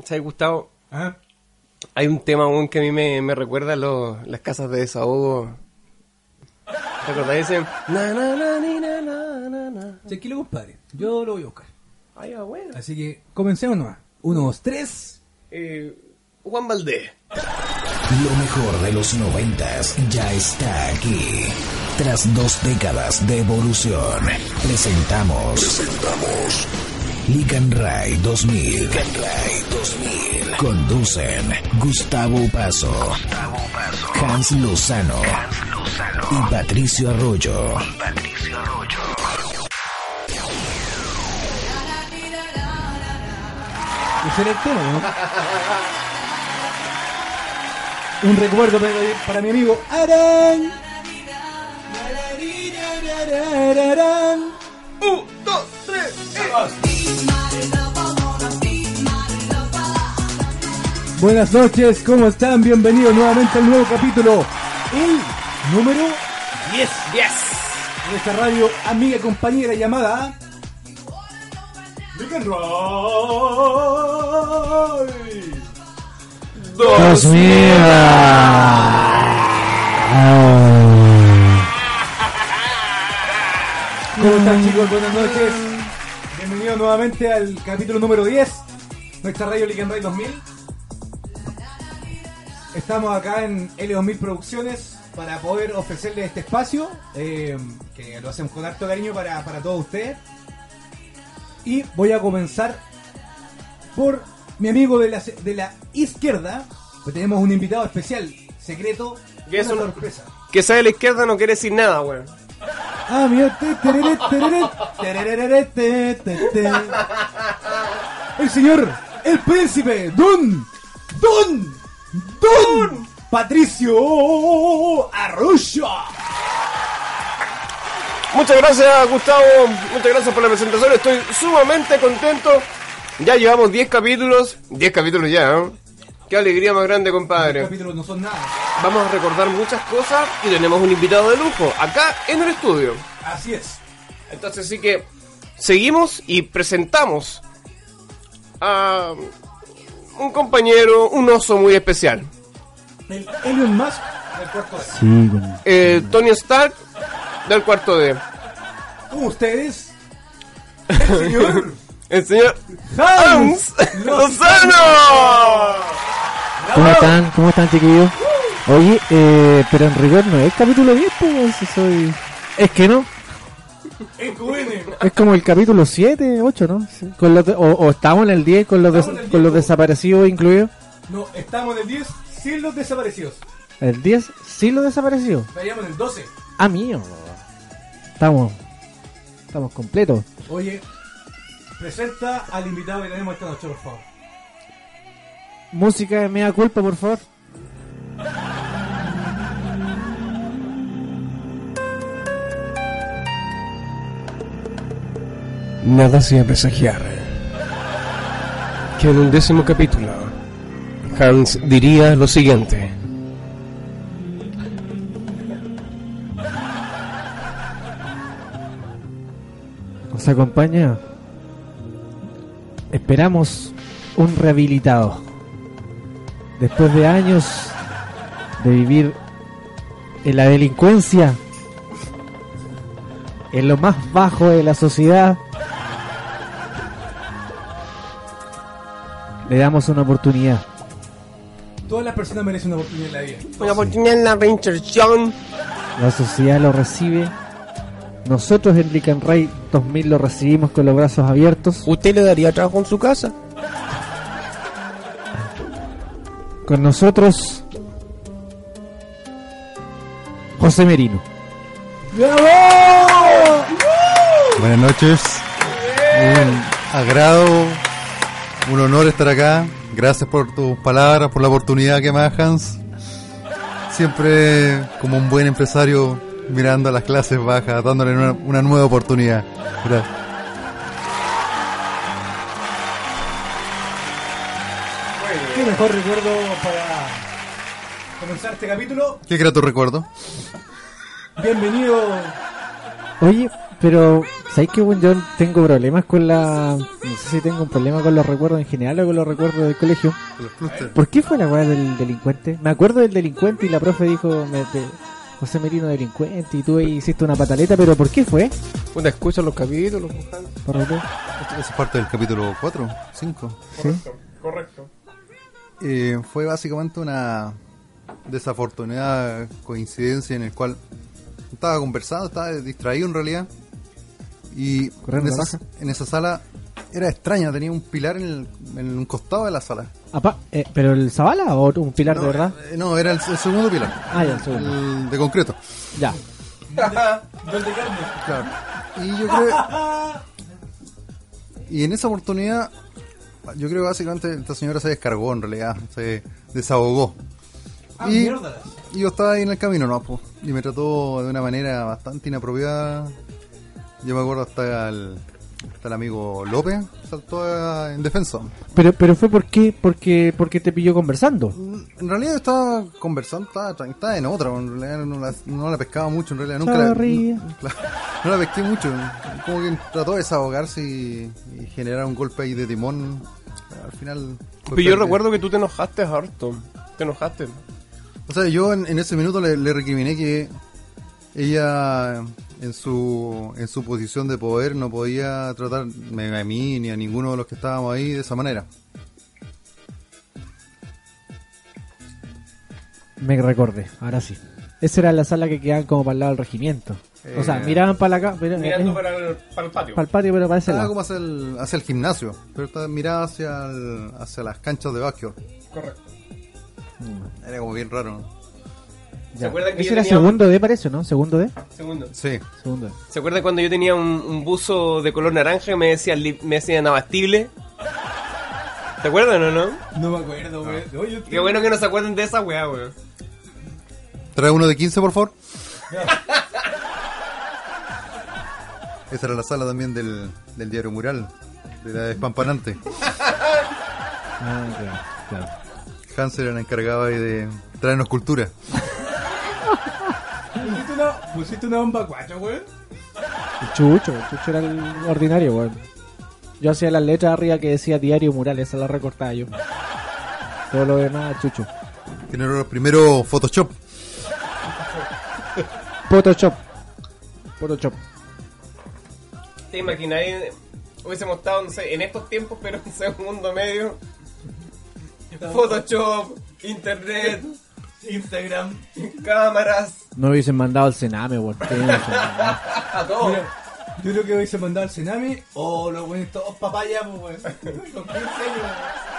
¿Sabes, Gustavo? ¿Ah? Hay un tema aún que a mí me recuerda a las casas de desahogo. ¿Te acordás? Dicen na na na ni, na na na na. Tranquilo, compadre. Yo lo voy a buscar. Ay, bueno. Así que comencemos nomás. 1, 2, 3. Juan Valdés. Lo mejor de los 90s ya está aquí. Tras 2 décadas de evolución, presentamos Lican Ray 2000. Conducen Gustavo Paso, Hans Lozano y Patricio Arroyo. Ese era el tema, ¿no? Un recuerdo para mi amigo Aran. 1, 2, 3, Buenas noches, ¿cómo están? Bienvenidos nuevamente al nuevo capítulo, el número 10 de esta radio amiga y compañera llamada Lican Ray 2000. ¿Cómo están, chicos? Buenas noches. Bienvenidos nuevamente al capítulo número 10, nuestra radio Lican Ray 2000. Estamos acá en L2000 Producciones para poder ofrecerles este espacio, que lo hacemos con harto cariño para todos ustedes. Y voy a comenzar por mi amigo de la izquierda, pues tenemos un invitado especial, secreto, ¿Qué es una una- sorpresa. Que sea de la izquierda no quiere decir nada, weón. Ah, mira, el señor, el príncipe, Don Patricio Arroyo. Muchas gracias, Gustavo. Muchas gracias por la presentación. Estoy sumamente contento. Ya llevamos 10 capítulos. 10 capítulos ya, ¿eh? Qué alegría más grande, Los compadre. capítulos no son nada. Vamos a recordar muchas cosas y tenemos un invitado de lujo acá en el estudio. Así es. Entonces sí que seguimos y presentamos a un compañero, un oso muy especial. El Elon Musk del cuarto D. Sí, con... Tony Stark del cuarto D. Con ustedes, el señor El señor Hans Hans Lozano. Lozano. ¿Cómo están, chiquillos? Oye, pero en rigor no es capítulo 10, pues, si soy... Es que no, EQN. es como el capítulo 7, 8, ¿no? Sí. Con los o estamos en el 10 con los, Estamos en el con los 10, desaparecidos incluidos. No, estamos en el 10 sin los desaparecidos. El 10 sí los desaparecidos. Estaríamos en el 12. Ah, mío. Estamos completos. Oye, presenta al invitado que tenemos esta noche, por favor. Música de mea culpa, por favor. Nada hacía presagiar que en el 10º capítulo Hans diría lo siguiente. Nos acompaña. Esperamos un rehabilitado. Después de años de vivir en la delincuencia, en lo más bajo de la sociedad, le damos una oportunidad. Todas las personas merecen una oportunidad en la vida. Una oportunidad en la reinserción. La sociedad lo recibe. Nosotros en Lican Ray 2000 lo recibimos con los brazos abiertos. ¿Usted le daría trabajo en su casa? Con nosotros, José Merino. ¡Bravo! Buenas noches, un agrado, un honor estar acá. Gracias por tus palabras, por la oportunidad que me das, Hans. Siempre como un buen empresario mirando a las clases bajas, dándole una nueva oportunidad. Gracias. ¿Qué mejor recuerdo para comenzar este capítulo? Qué grato recuerdo. Bienvenido. Oye, Pero, ¿sabes qué, weón? Yo tengo problemas con la... No sé si tengo un problema con los recuerdos en general o con los recuerdos del colegio. Los clusters. ¿Por qué fue la weá del delincuente? Me acuerdo del delincuente y la profe dijo... José Merino delincuente y tú ahí hiciste una pataleta, pero ¿por qué fue? Puta, escucha los capítulos. ¿Por qué? Esa es parte del capítulo 4, 5. Correcto. Fue básicamente una desafortunada coincidencia en el cual estaba conversando, estaba distraído en realidad. Y Corriendo la raja. en esa sala era extraña, tenía un pilar en un costado de la sala. ¿Pero el Zavala o un pilar de verdad? No, era el segundo pilar. Ah, ya, el segundo. El de concreto. Ya. Gol de carne. Claro. Y yo creo. Y en esa oportunidad, yo creo que básicamente esta señora se descargó en realidad, se desahogó. Ah, y mierda. yo estaba ahí en el camino, ¿no? Pues, y me trató de una manera bastante inapropiada. Yo me acuerdo hasta el amigo López saltó en defensa. Pero fue porque te pilló conversando. En realidad yo estaba conversando, estaba en otra, en realidad no la pescaba mucho, en realidad nunca Sorry. no la pesqué mucho, como que trató de desahogarse y generar un golpe ahí de timón. Al final fue Pero yo pérdida. recuerdo que tú te enojaste harto. Te enojaste. O sea, yo en ese minuto le recriminé que ella en su posición de poder no podía tratarme a mí ni a ninguno de los que estábamos ahí de esa manera. Me recordé, ahora sí. Esa era la sala que quedaban como para el lado del regimiento. O sea, miraban para acá, Mirando para el patio. para el patio, pero para ese Estaba lado. como hacia el gimnasio, pero miraba hacia las canchas de básquetbol. Correcto. Era como bien raro, ¿no? ¿Se acuerdan que Ese yo era tenía segundo D, parece, ¿no? Segundo D. Segundo. Sí. Segundo D. ¿Se acuerdan cuando yo tenía un buzo de color naranja y me decían abastible? ¿Se acuerdan o no? No me acuerdo, güey. Oye, Qué bueno que no se acuerden de esa weá, weón. Trae uno de 15, por favor. Esa era la sala también del diario Mural, de la Despampanante. Ah, claro. Hansel era el encargado ahí de traernos cultura. ¿Pusiste una bomba 4, güey? El Chucho era el ordinario, weón. Yo hacía las letras arriba que decía Diario Mural, esa la recortaba yo. Todo lo demás, Chucho. Tiene los primeros Photoshop. Photoshop. ¿Te imagináis? Hubiésemos estado, no sé, en estos tiempos, pero en segundo medio. Photoshop, internet, Instagram. cámaras, No hubiesen mandado al Sename, weón. a todo. Mira, yo creo que hoy se mandaba al Sename. Oh, los güeyes todos papayas, pues, güey. Con 15 años.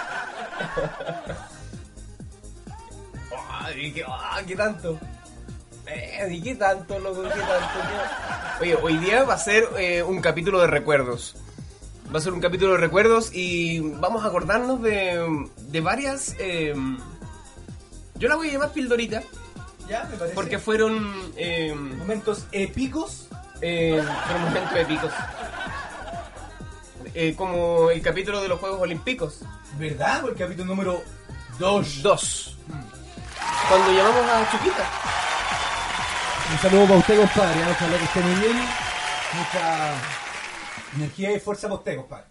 ¿Qué tanto? ¿Y qué tanto, loco? ¿Qué tanto? Oye, hoy día va a ser un capítulo de recuerdos. Va a ser un capítulo de recuerdos y vamos a acordarnos de varias... yo la voy a llamar pildorita Ya, me parece. porque fueron... Momentos épicos. fueron momentos épicos. Como el capítulo de los Juegos Olímpicos. ¿Verdad? Por el capítulo número 2. 2. Cuando llamamos a Chuquita. Un saludo para usted, compadre. Ojalá que esté muy bien. Mucha energía y fuerza para usted, compadre.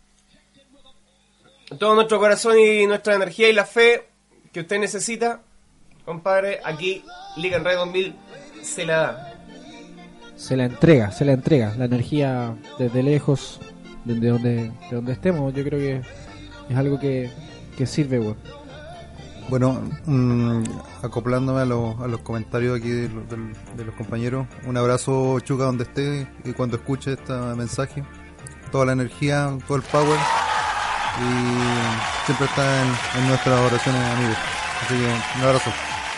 Todo nuestro corazón y nuestra energía y la fe que usted necesita, compadre, aquí Liga en Red 2000 se la da. Se la entrega. La energía desde lejos, de donde estemos, yo creo que es algo que sirve, weón. Bueno, acoplándome a los comentarios aquí de los compañeros, un abrazo, Chuca, donde esté y cuando escuche este mensaje, toda la energía, todo el power, y siempre está en nuestras oraciones, amigos. Así que un abrazo.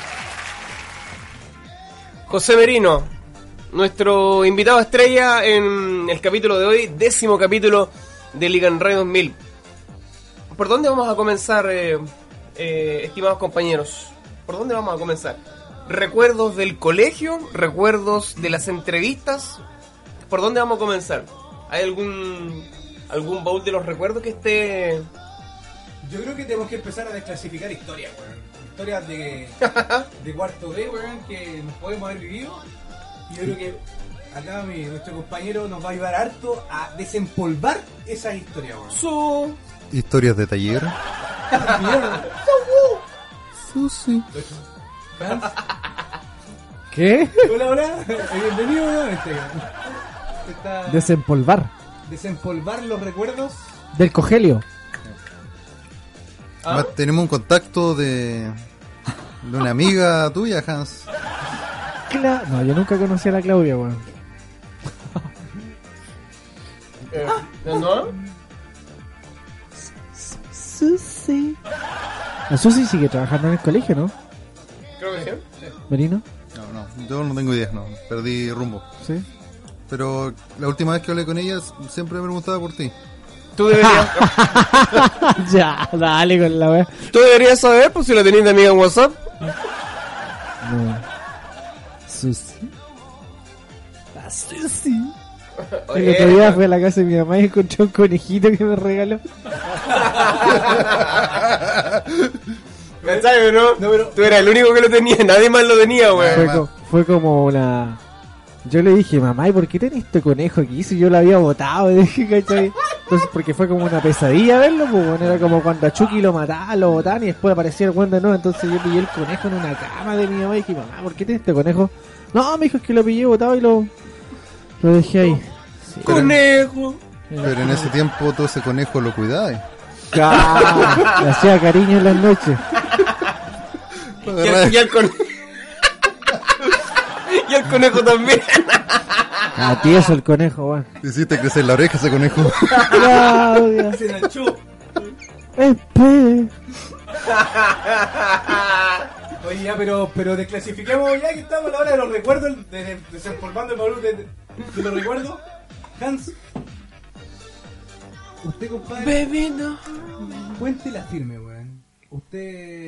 José Merino, nuestro invitado estrella en el capítulo de hoy, 10º capítulo de Liga en Red 2000. ¿Por dónde vamos a comenzar, estimados compañeros? ¿Por dónde vamos a comenzar? ¿Recuerdos del colegio? ¿Recuerdos de las entrevistas? ¿Por dónde vamos a comenzar? ¿Hay algún baúl de los recuerdos que esté...? Yo creo que tenemos que empezar a desclasificar historias, weón. Historias de cuarto D, weón, que nos podemos haber vivido. Y yo creo que acá nuestro compañero nos va a ayudar harto a desempolvar esas historias, weón. Historias de taller. Susi. ¿Qué? Hola, hola. Bienvenido nuevamente. Está Desempolvar. desempolvar los recuerdos. Del Cogelio. Además, tenemos un contacto de una amiga tuya, Hans. No, yo nunca conocí a la Claudia, weón. ¿No? Susi. La Susi sigue trabajando en el colegio, ¿no? Creo que sí. Merino. No, yo no tengo ideas, no. Perdí rumbo. Sí. Pero la última vez que hablé con ella siempre me preguntaba por ti. Tú deberías, Ya, dale con la wea. tú deberías saber, pues si la tenés de amiga en WhatsApp. No. Susi. La Susi. El otro día fui a la casa de mi mamá y encontré un conejito que me regaló. ¿Cachai o no? No, pero- Tú eras el único que lo tenía, nadie más lo tenía, weón. Fue como una... Yo le dije, mamá, ¿y por qué tenés este conejo aquí? Si yo lo había botado, dije, ¿cachai? Entonces, porque fue como una pesadilla verlo, pues, bueno, era como cuando a Chucky lo mataban, lo botaban y después aparecía el weón de nuevo. Entonces yo pillé el conejo en una cama de mi mamá y dije, mamá, ¿por qué tenés este conejo? No, me dijo, es que lo pillé botado y lo dejé ahí. Sí. Conejo. Pero en ese tiempo todo ese conejo lo cuidaba. Ah, le hacía cariño en las noches. Y el conejo. Y el conejo también. Ah, tieso el conejo, weón. Hiciste crecer la oreja ese conejo. Claudia. Se enganchó. Espere. Oye, ya, pero desclasifiquemos ya que estamos a la hora de los recuerdos, desempolvando el baúl de los recuerdos. Hans, usted, compadre, Baby, no. cuéntela firme, weón. Usted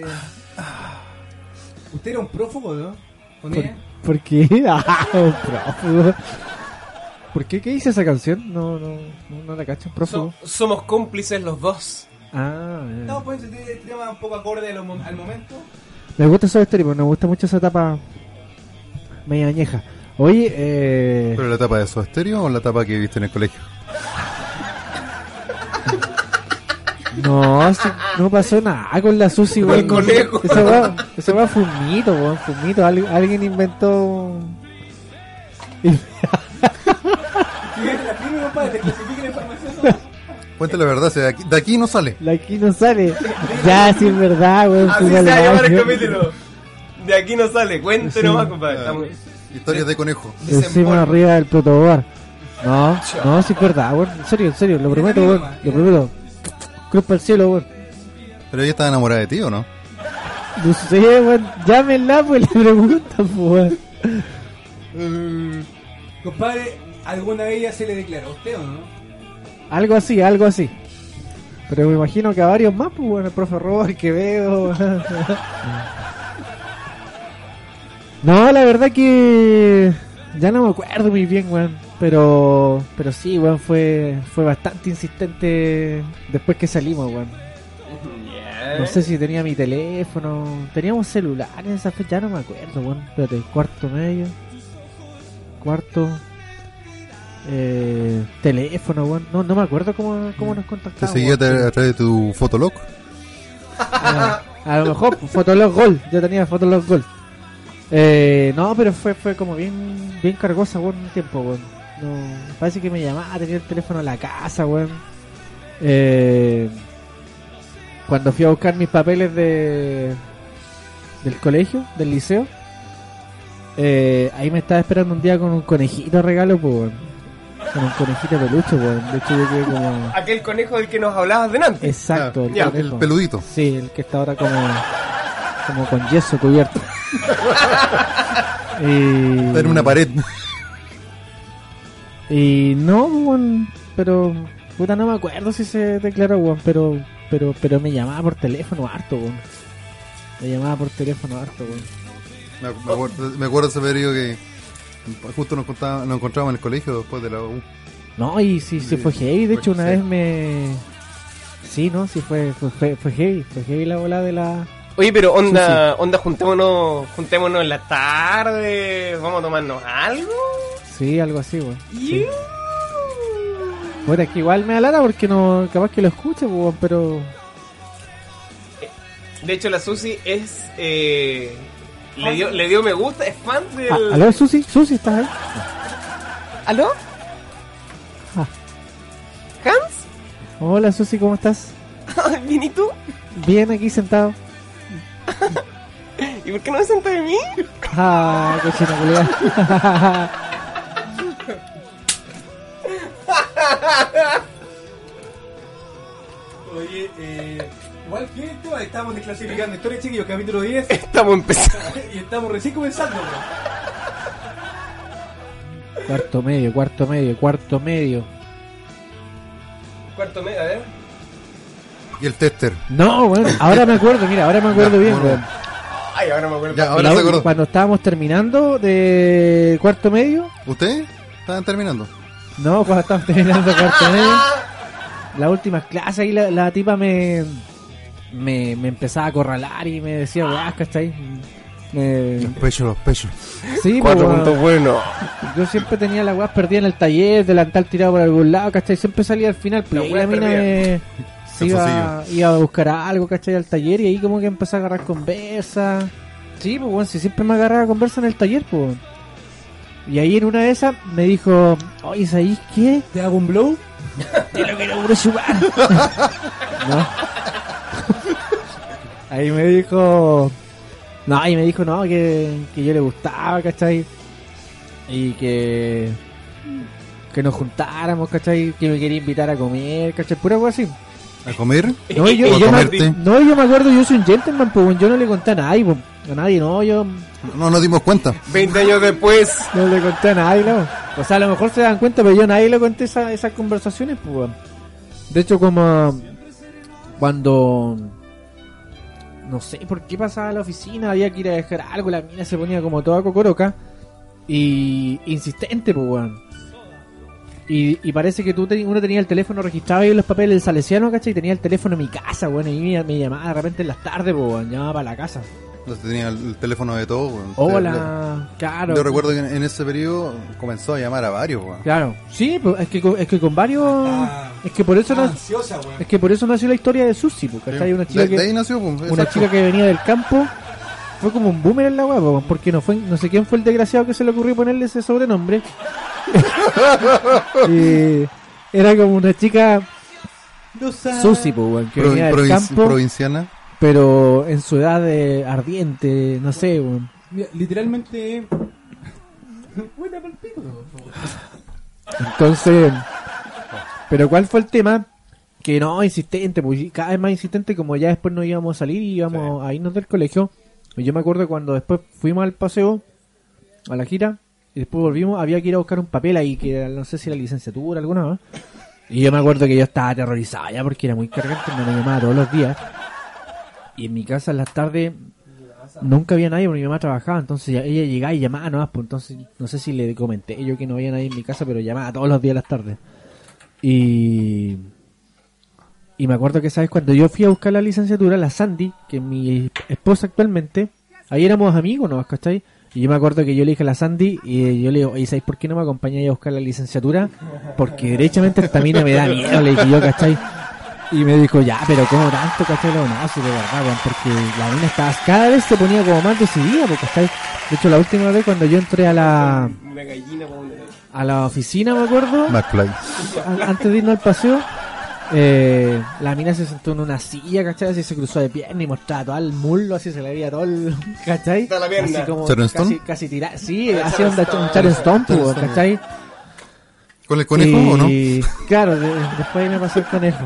era un prófugo, ¿no? Con ella. ¿Por qué? Ah, un prófugo. ¿Por qué? ¿Qué dice esa canción? No la cacho, un prófugo. Somos cómplices los dos. Ah, No, pues este tema un poco acorde al momento. me gusta esa historia, pero me gusta mucho esa etapa media añeja. Oye, ¿Pero la tapa de Soda Stereo o la tapa que viste en el colegio? no, no pasó nada con la Susi, Con weón. el conejo. Esa va fue un mito, weón, fue un mito. Alguien inventó... La firme, compadre, desclasifique la información. Cuéntale la verdad, si de aquí no sale. La aquí no sale. Ya, sí es verdad, weón. Así fue se va a llamar el gallo. capítulo. De aquí no sale, cuente Sí. nomás, compadre. Estamos... Historias de conejo. Encima arriba del protobar. No, sí es verdad, weón. En serio, lo prometo, weón. Lo prometo. Cruz para el cielo, weón. Pero ella estaba enamorada de ti, ¿o no? No sé, weón. Llámenla, pues le preguntan, pues, weón. Compadre, ¿alguna de ellas se le declaró a usted o no? Algo así. Pero me imagino que a varios más, pues, bueno, el profe Robert que veo. No, la verdad que ya no me acuerdo muy bien, weón. Pero sí, weón, fue bastante insistente después que salimos, weón. No sé si tenía mi teléfono. Teníamos celular en esa fecha, ya no me acuerdo, weón. Espérate, cuarto medio. Teléfono, weón. No me acuerdo cómo nos Te contactamos. seguía a weón. través de tu Fotolog. A lo mejor Fotolog Gol. Yo tenía Fotolog Gol. No, pero fue como bien cargosa, weón, un tiempo, weón. No, parece que me llamaba, tenía el teléfono en la casa, weón. Cuando fui a buscar mis papeles del colegio, del liceo, ahí me estaba esperando un día con un conejito regalo, pues, weón. Con un conejito peluche, weón. De hecho, yo quedé como... Aquel conejo del que nos hablabas delante. Exacto, el Ya, conejo. El peludito. Sí, el que está ahora como con yeso cubierto. Está en una pared. Y no, weón, pero puta, no me acuerdo si se declaró, weón, pero me llamaba por teléfono harto, weón. Me llamaba por teléfono harto, weón. Me acuerdo de ese periodo que justo nos encontrábamos en el colegio después de la U. No, y sí fue heavy, de hecho una sí. vez me... Sí, no, sí fue heavy la bola de la... Oye, pero onda juntémonos en la tarde, vamos a tomarnos algo. Sí, algo así, weón. Sí. Bueno, es que igual me da lata porque no, capaz que lo escuche, weón, pero... De hecho, la Susi es... le dio me gusta, es fan del... ¿Aló, Susi? ¿Susi, estás ahí? ¿Aló? Ah. ¿Hans? Hola, Susi, ¿cómo estás? ¿Bien y tú? Bien, aquí sentado. ¿Y por qué no me sentas de mí? Ah, cochina culiada. Oye, igual que esto, estamos desclasificando Historia, chiquillos, capítulo 10. Estamos empezando. Y estamos recién comenzando. Cuarto medio. Cuarto medio, a ver. Y el tester. No, bueno, ahora me acuerdo, mira, ahora me acuerdo bien, bueno. weón. Ay, ahora me acuerdo. Ya, ahora se acordó. Cuando estábamos terminando de cuarto medio, ¿Ustedes estaban terminando? no, cuando estábamos terminando cuarto medio, las últimas clases ahí la tipa me empezaba a acorralar y me decía, weá, ¿cachai? Los pechos. Sí, 4 pues, puntos buenos. yo siempre tenía la weá perdida en el taller, delantal tirado por algún lado, ¿cachai? Siempre salía al final, pues La ahí weá la mina perdida. se iba a buscar algo, ¿cachai? Al taller y ahí como que empecé a agarrar conversa. Sí, pues bueno, si siempre me agarraba conversa en el taller, pues. Y ahí en una de esas me dijo, oye, ¿sabéis qué? ¿Te hago un blow? Te lo quiero puro chupar. No. Ahí me dijo... No, ahí me dijo, no, que yo le gustaba, ¿cachai? Y que nos juntáramos, ¿cachai? Que me quería invitar a comer, ¿cachai? Pura cosa así. ¿A comer? No, y yo, ¿O a yo comerte? me acuerdo, yo soy un gentleman, pues yo no le conté a nadie, pues. A nadie, no, yo No nos dimos cuenta. 20 años después. no le conté a nadie, no. O sea, a lo mejor se dan cuenta, pero yo a nadie le conté esas conversaciones, pues. Weón. De hecho, como cuando... No sé por qué pasaba a la oficina, había que ir a dejar algo, la mina se ponía como toda cocoroca y insistente, pues, weón. Y parece que uno tenía el teléfono registrado ahí en los papeles del Salesiano, ¿cachai? Y tenía el teléfono en mi casa, weón, y me llamaba de repente en las tardes, pues, weón, llamaba para la casa. Tenía el teléfono de todo, weón. Hola, claro. Yo recuerdo que en ese periodo comenzó a llamar a varios, weón. Claro, sí, pues, es que con varios... Es que por eso Ansiosa, weón. es que por eso nació la historia de Susi, porque acá hay una chica De ahí nació, pues. una exacto. chica que venía del campo, fue como un boomer en la web, po, porque no sé quién fue el desgraciado que se le ocurrió ponerle ese sobrenombre. Y era como una chica Susi, po, weón, que venía del campo, Provinciana. pero en su edad ardiente, no sé, weón. Mira, literalmente. Buena pa'l pico, weón. Entonces, pero ¿cuál fue el tema? Que no, insistente, pues cada vez más insistente, como ya después no íbamos a salir y íbamos a irnos del colegio. Y yo me acuerdo cuando después fuimos al paseo, a la gira, y después volvimos, había que ir a buscar un papel ahí, que era, no sé si la licenciatura, alguna más. Y yo me acuerdo que yo estaba aterrorizado ya porque era muy cargante, me llamaba todos los días. Y en mi casa en las tardes nunca había nadie porque mi mamá trabajaba, entonces ella llegaba y llamaba nomás, pues entonces no sé si le comenté yo que no había nadie en mi casa, pero llamaba todos los días a las tardes. Y me acuerdo que, ¿sabes? Cuando yo fui a buscar la licenciatura, la Sandy, que es mi esposa actualmente, ahí éramos amigos, ¿no? ¿Cachai? Y yo me acuerdo que yo le dije a la Sandy, y yo le digo, oye, ¿sabes por qué no me acompañáis a buscar la licenciatura? Porque derechamente esta mina me da miedo, le dije yo, ¿cachai? Y me dijo, ya, pero ¿cómo tanto, cachai? No, sí, de verdad, weón, porque la mina estaba, cada vez se ponía como más decidida, porque, ¿cachai? De hecho, la última vez cuando yo entré a la oficina, me acuerdo, McFly. antes de irnos al paseo, la mina se sentó en una silla, ¿cachai? Así se cruzó de pierna y mostraba todo el muslo, así se le veía todo el... ¿cachai? Toda la pierna. Así como ¿Sharon Stone? casi tirada. Sí, hacía un Sharon Stone, pues, ¿cachai? ¿Con el conejo o no? Claro, después ahí me pasó el conejo.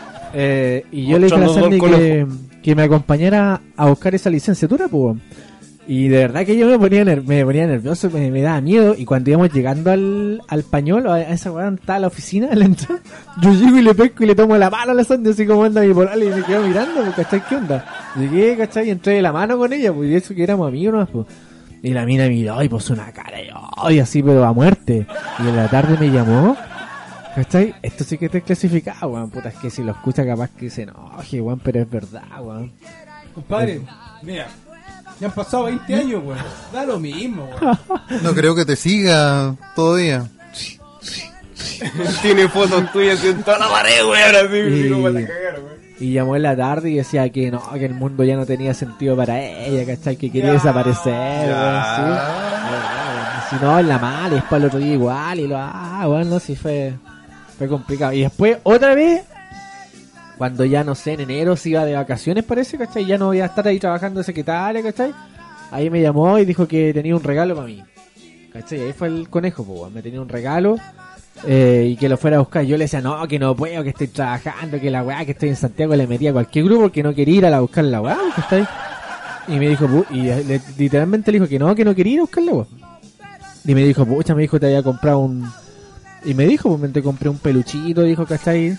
Y yo le dije a la Mostrando Sandy todo el que me acompañara a buscar esa licenciatura, pues. Y de verdad que yo me ponía nervioso, me daba miedo. Y cuando íbamos llegando al pañuelo, a esa weá estaba la oficina, a la entrada, yo llego y le pesco y le tomo la mano a la Sandy, así como anda bipolar, y me quedo mirando, pues, ¿cachai? ¿Qué onda? Llegué, ¿cachai? Y entré de la mano con ella, pues, y eso que éramos amigos, ¿no? Pues. Y la mina miró y puso una cara, y así, pero a muerte. Y en la tarde me llamó, ¿cachai? Esto sí que te clasificado, weón. Puta, es que si lo escucha capaz que se enoje, weón, pero es verdad, weón. Compadre, mira. Ya han pasado 20 años, weón. Da lo mismo, weón. No creo que te siga todavía. Tiene fotos tuyas en toda la pared, weón, así, como para cagar, weón. Y llamó en la tarde y decía que no, que el mundo ya no tenía sentido para ella, ¿cachai? Que quería desaparecer, weón, sí. Si no, en la mala, y después el otro día igual, y bueno, sí fue complicado. Y después, otra vez, cuando ya, no sé, en enero se iba de vacaciones, parece, ¿cachai? Ya no iba a estar ahí trabajando de secretaria, ¿cachai? Ahí me llamó y dijo que tenía un regalo para mí, ¿cachai? Ahí fue el conejo, pues, me tenía un regalo. Y que lo fuera a buscar. Yo le decía, no, que no puedo, que estoy trabajando, que la weá, que estoy en Santiago. Le metía a cualquier grupo porque no quería ir a buscar la weá, ¿cachai? Y me dijo, literalmente le dijo que no quería ir a buscar la weá. Y me dijo, pucha, me dijo, te había comprado un... Y me dijo, pues te compré un peluchito, dijo, ¿cachai?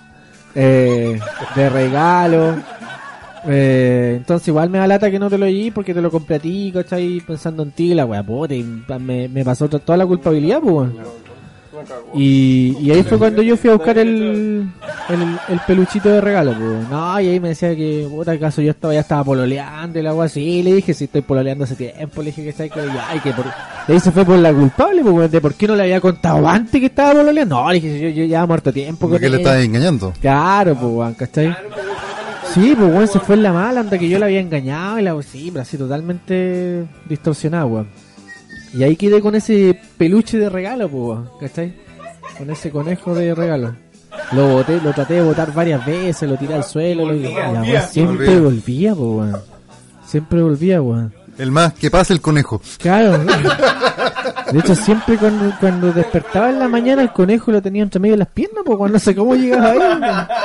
De regalo. Entonces igual me da lata que no te lo di porque te lo compré a ti, ¿cachai? Pensando en ti, la weá, puta, y me pasó toda la culpabilidad, pues, weón. Y ahí fue cuando yo fui a buscar el peluchito de regalo, pues. No, y ahí me decía que, puta, acaso yo ya estaba pololeando y la agua así. Le dije, si estoy pololeando hace tiempo, le dije que de ahí se fue por la culpable, pues, de por qué no le había contado antes que estaba pololeando. No, le dije, yo ya muerto tiempo. ¿Por qué le estabas engañando? Claro, pues, ¿cachai? Sí, pues, bueno, se fue en la mala, anda que yo la había engañado y sí, pero así totalmente distorsionado, weón. Y ahí quedé con ese peluche de regalo, pues, ¿cachai? Con ese conejo de regalo. Lo traté de botar varias veces, lo tiré al suelo. Siempre volvía, pues, weón. Siempre volvía, weón. El más, que pase el conejo. Claro. De hecho, siempre cuando despertaba en la mañana, el conejo lo tenía entre medio de las piernas, pues, no sé cómo llegaba ahí. Weón.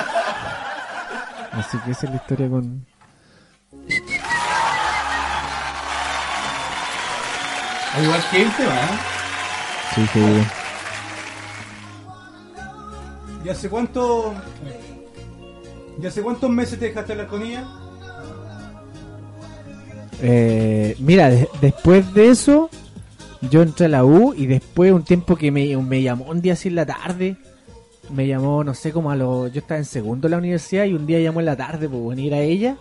Así que esa es la historia con... Al igual que él te va. Sí, sí. ¿Y hace cuántos meses te dejaste hablar con ella? Mira, después de eso, yo entré a la U y después un tiempo que me llamó un día así en la tarde. Me llamó, no sé, yo estaba en segundo en la universidad y un día llamó en la tarde por venir a ella.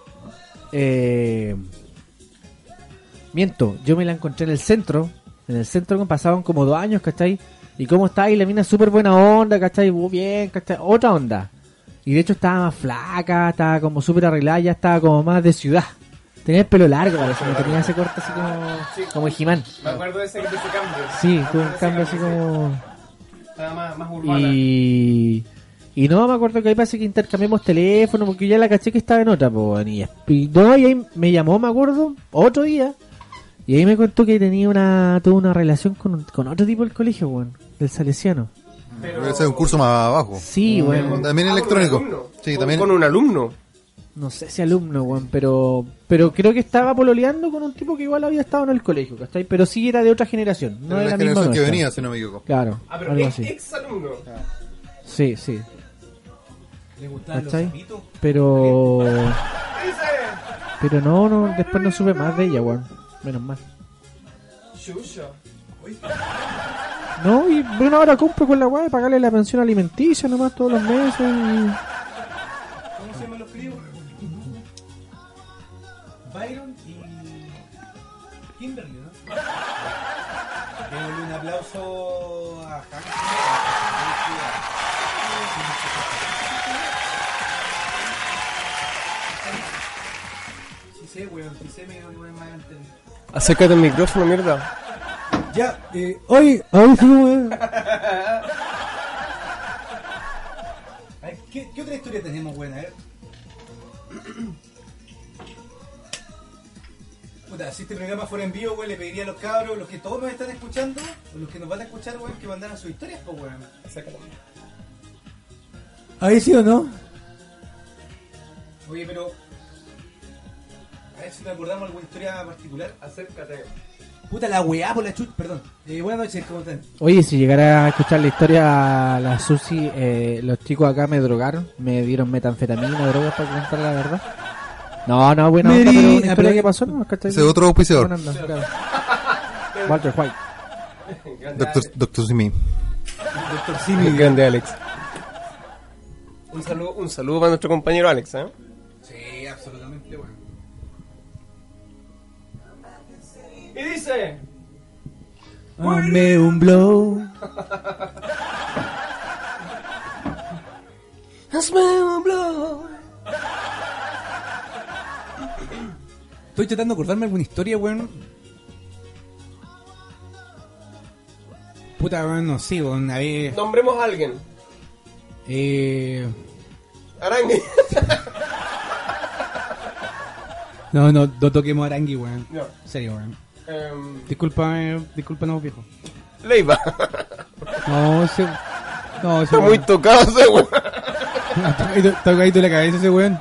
Miento, yo me la encontré en el centro pasaban como 2 años, ¿cachai? Y cómo está ahí, la mina súper buena onda, ¿cachai? Muy bien, ¿cachai? Otra onda. Y de hecho estaba más flaca, estaba como súper arreglada, ya estaba como más de ciudad. Tenía el pelo largo, parece, me tenía ese corte así como He-Man. Me acuerdo de ese que te hizo cambio. Sí, tuvo un cambio así como... Estaba más urbana. Y no, me acuerdo que ahí parece que intercambiamos teléfono, porque ya la caché que estaba en otra, pues, y ahí me llamó, me acuerdo, otro día. Y ahí me contó que tenía tuvo una relación con otro tipo del colegio, weón, del Salesiano. Pero ese es un curso más abajo. Sí, weón. También electrónico. Sí, también. Con un alumno. No sé si alumno, weón, pero creo que estaba pololeando con un tipo que igual había estado en el colegio, ¿cachai? Pero sí era de otra generación, no de la misma generación que nuestra. venía, si no me equivoco. Claro, Pero algo así. ex alumno. Sí, sí. ¿Le gustaban los ¿Cachai? zapitos? Pero no, después no supe más de ella, weón. Menos mal. Chucha. No, y bueno, ahora compro con la weá de pagarle la pensión alimenticia nomás todos los meses y... ¿Cómo se llaman los críos? Byron y Kimberly, ¿no? Démosle un aplauso a Hank. Sí sé, weón, sí sé, me voy más adelante. Acércate al micrófono, mierda. Ya, hoy sí, weón. A ver, ¿qué otra historia tenemos, weón? A ver. Puta, si este programa fuera en vivo, weón, le pediría a los cabros, los que todos nos están escuchando, o los que nos van a escuchar, weón, que mandaran sus historias, pues, weón. ¿Ahí sí o no? Oye, pero... A ver si nos acordamos alguna historia particular. Acércate. Puta la weá por la chucha, perdón. Buenas noches, ¿cómo están? Oye, si llegara a escuchar la historia, la Susi, los chicos acá me drogaron, me dieron metanfetamina, drogas para contar la verdad. No, buena onda, pero una historia que pasó, ¿no? ¿Cachai? Ese otro auspiciador. Buena onda, claro. Walter White. Doctor Simi. Doctor Simi. Grande Alex. Un saludo para nuestro compañero Alex, ¿eh? Sí, absolutamente, weón. Y dice... Dame un blow. Hazme un blow. Estoy tratando de acordarme alguna historia, weón. Puta, weón, no sé, weón. A ver. Nombremos a alguien. Arangui. No toquemos a Arangui, weón. No. En serio, weón. Discúlpanos, viejo. Leiva. No, ese Está muy tocado ese weón. Está caído la cabeza ese weón.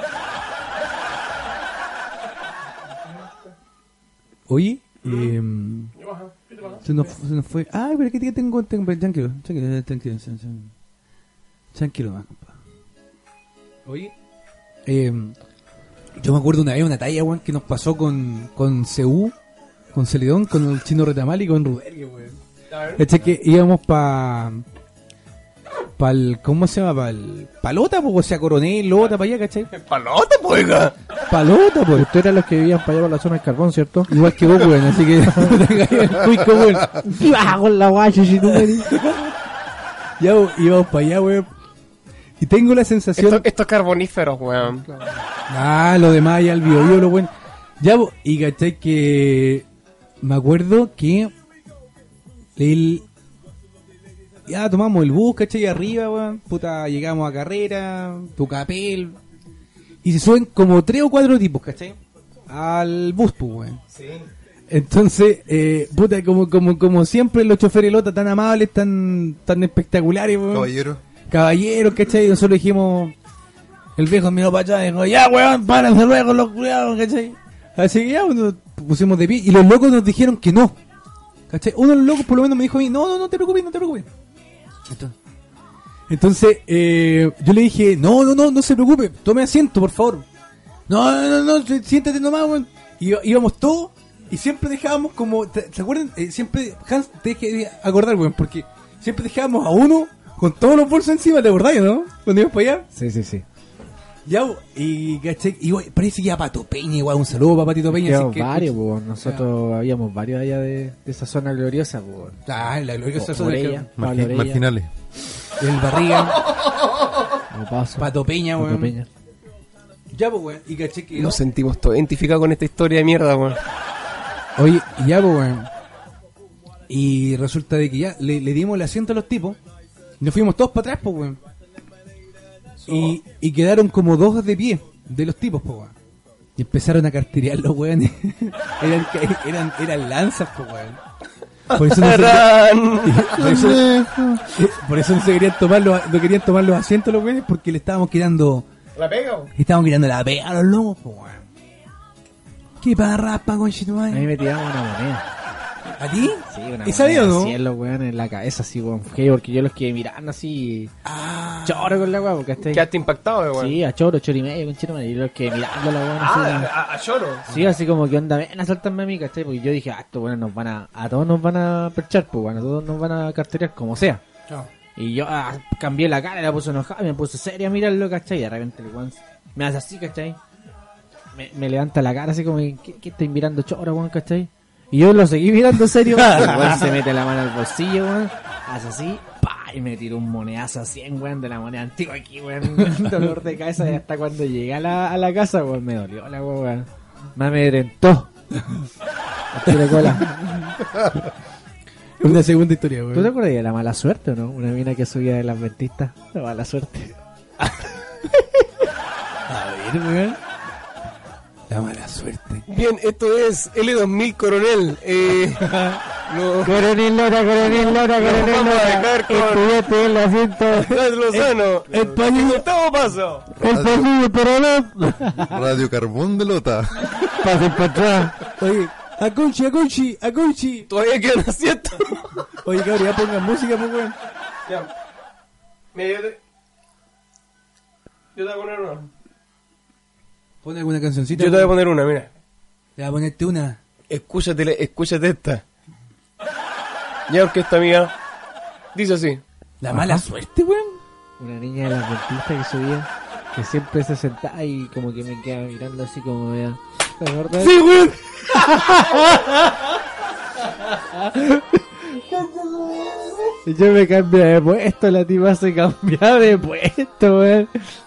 Oye, se nos fue. Ay, pero ¿qué tengo? Tranquilo, más, compadre. Oye, yo me acuerdo una vez una talla, weón, que nos pasó con CU, con Celedón, con el Chino Retamal y con Rudelio, weón. Este que íbamos ¿cómo se llama? Palota, pues, o sea, Coronel, Lota, para allá, ¿cachai? Palota, poiga. Palota, pues. Ustedes eran los que vivían para allá por la zona del carbón, ¿cierto? Igual que vos, weón, así que no te caigas el cuico, weón. Y baja con la guacha, si tú me dices. Ya, íbamos para allá, weón. Y tengo la sensación... Estos carboníferos, weón. Lo demás ya el Biobío, lo bueno. Ya, y cachai que... Me acuerdo que... Ya tomamos el bus, cachai, arriba, weón. Puta, llegamos a Carrera, Tucapel. Y se suben como 3 o 4 tipos, cachai, al bus, pues, weón. Sí. Entonces, puta, como siempre, los choferes Lota tan amables, tan espectaculares, weón. Caballeros, ¿cachai? Nosotros dijimos, el viejo miró para allá y dijo, ya, weón, párense luego los cuidados, ¿cachai? Así que ya, nos pusimos de pie y los locos nos dijeron que no, ¿cachai? Uno de los locos por lo menos me dijo a mí, no te preocupes. Entonces, yo le dije, no se preocupe, tome asiento, por favor. No, siéntate nomás, weón. Y íbamos todos y siempre dejábamos como, ¿se acuerdan? Siempre, Hans, te dejé acordar, weón, porque siempre dejábamos a uno con todos los bolsos encima, ¿te acordás, no? Cuando íbamos para allá. Sí. Ya, y caché, y parece que ya Pato Peña, igual, un saludo para Patito Peña. Quedamos varios, pues. Nosotros habíamos varios allá de esa zona gloriosa, pues. La gloriosa zona Orella, Pablo Orella, Marginales. El Barriga, Paso, Pato Peña, Pato weón. Peña. Ya, pues, weón, y caché que... Nos sentimos todos identificados con esta historia de mierda, weón. Oye, y ya, pues, weón. Y resulta de que ya le dimos el asiento a los tipos. Y nos fuimos todos para atrás, pues, weón. Y quedaron como 2 de pie de los tipos, pues, weón. Y empezaron a carterear los weones. eran lanzas, pues, weón. Por eso no se querían tomar los asientos los weones, porque le estábamos quitando... ¿La pega, weón? Estábamos quitando la pega a los lomos, pues, weón. ¿Qué parrapa, conchetumare? A mí me tiraban una moneda. ¿A ti? Sí, una ¿Y sabía o no? así en los weones en la cabeza, así, weón. Porque yo los quedé mirando así. Choro con la weá, porque este. Quedaste impactado, weón. Sí, a choro y medio, con chino, y los quedé mirando la weá. A lloro. Sí, así como que onda, ven a saltarme a mí, ¿cachai? Porque yo dije, estos weones a todos nos van a perchar, pues, bueno, a todos nos van a carterear, como sea. Chao. Y yo cambié la cara, la puse enojada, me puse seria a mirarlo, ¿cachai? Y de repente el weón me hace así, ¿cachai? Me levanta la cara así como, ¿qué estoy mirando choro, weón, cachai? Y yo lo seguí mirando serio. El weón se mete la mano al bolsillo, weón. Hace así, pa, y me tiró un monedazo a 100, weón, de la moneda antigua aquí, weón. Un dolor de cabeza. Y hasta cuando llegué a la casa, weón, me dolió la weón. Me amedrentó. Tira cola. Una segunda historia, weón. ¿Tú te acuerdas de la mala suerte o no? Una mina que subía de las ventistas. La mala suerte. A ver, weón. La mala suerte. Bien, esto es L2000 Coronel. Coronel Lora. Vamos a dejar con Estudiante en el asiento. Andrés Lozano. El octavo paso. El pasillo, pero no. Radio Carbón de Lota. Pasen para atrás. Oye, Aconchi. Todavía quedan asientos. Oye, cabrón, ya pongan música, pues, weón. Ya. Mira, yo te voy a poner una. Pon alguna cancioncita. Yo te voy a poner una, mira. Te voy a ponerte una. Escúchate esta. Ya, orquesta mía. Dice así. La mala suerte, weón. Una niña de las ventistas que subía, que siempre se sentaba y como que me quedaba mirando así como vea. ¿Te acordás? ¡Sí, weón! Yo me cambio de puesto, la tipa se cambiaba de puesto, weón.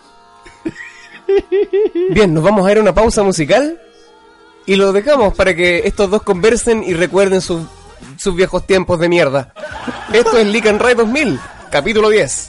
Bien, nos vamos a ir a una pausa musical y lo dejamos para que estos dos conversen y recuerden sus viejos tiempos de mierda. Esto es Lick and Ride 2000, capítulo 10.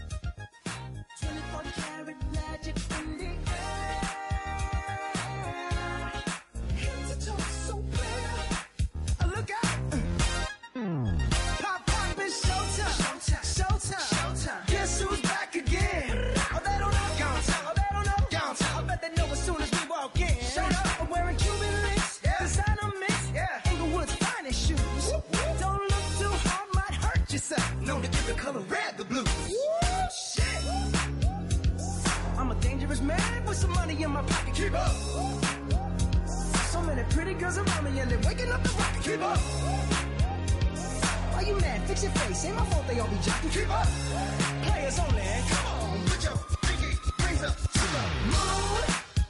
I'm a dangerous man with some money in my pocket. Keep up. So many pretty girls around me and they're waking up the rocket. Keep up. Why you mad? Fix your face. Ain't my fault they all be jocking. Keep up. Players only. Come on, put your pinky rings up to the moon.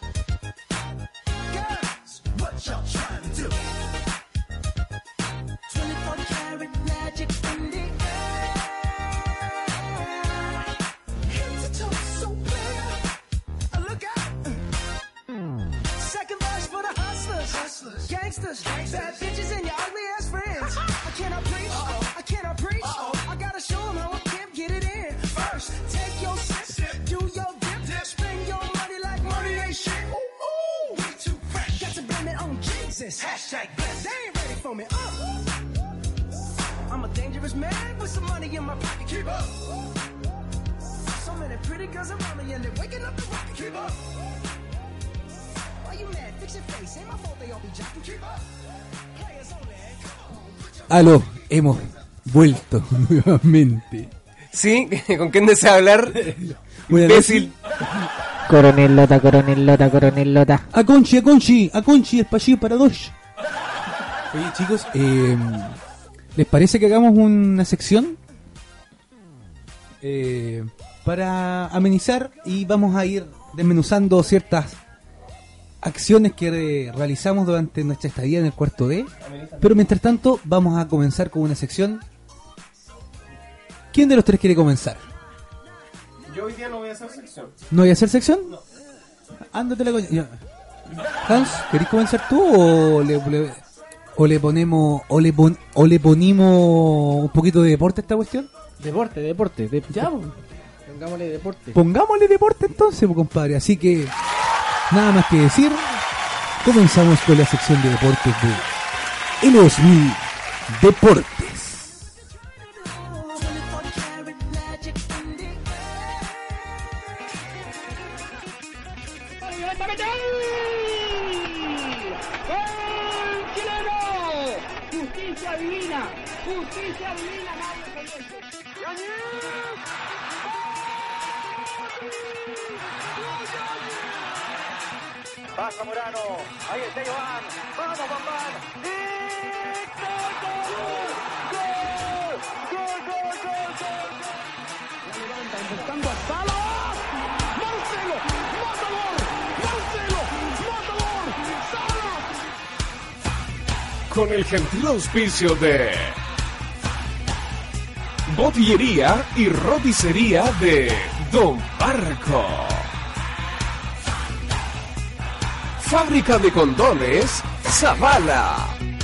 Girls, what y'all trying to do? 24 karat magic in the air. Head to toe so clear. Look out. Second verse for the hustlers, gangsters, bad bitches and your ugly ass friends. I cannot preach, I cannot preach. I gotta show them how a pimp get it in. First, take your sip, do your dip, spend your money like money ain't shit. Ooh, we too fresh. Got to blame it on Jesus. Hashtag blessed. They ain't ready for me. I'm a dangerous man with some money in my pocket. Keep up. So many pretty girls around me and they're waking up the rocket. Keep up. Why you mad? Fix your face. Ain't my fault they all be jocking. Keep up. Players only. Aló, hemos vuelto nuevamente. ¿Sí? ¿Con quién desea hablar? Buenas Imbécil. Coronel Lota, Coronel Lota, Coronel Lota. A Conchi, el pachillo para dos. Oye, chicos, ¿les parece que hagamos una sección? Para amenizar y vamos a ir desmenuzando ciertas acciones que realizamos durante nuestra estadía en el cuarto D. Pero mientras tanto, vamos a comenzar con una sección. ¿Quién de los tres quiere comenzar? Yo hoy día no voy a hacer sección. ¿No voy a hacer sección? No. Ándate la coña. Ya. Hans, ¿querés comenzar tú o le ponemos un poquito de deporte a esta cuestión? Deporte. Ya, pues. Pongámosle deporte. Pongámosle deporte entonces, pues, compadre. Así que, nada más que decir, comenzamos con la sección de deportes de L2000 Deportes. Justicia divina, nadie se Baja Morano, ahí está Iván, vamos Bambán, y ¡gol! La levanta buscando a Salas, Marcelo, Matador, Salas. Con el gentil auspicio de Botillería y Roticería de Don Barco. Fábrica de condones Zavala.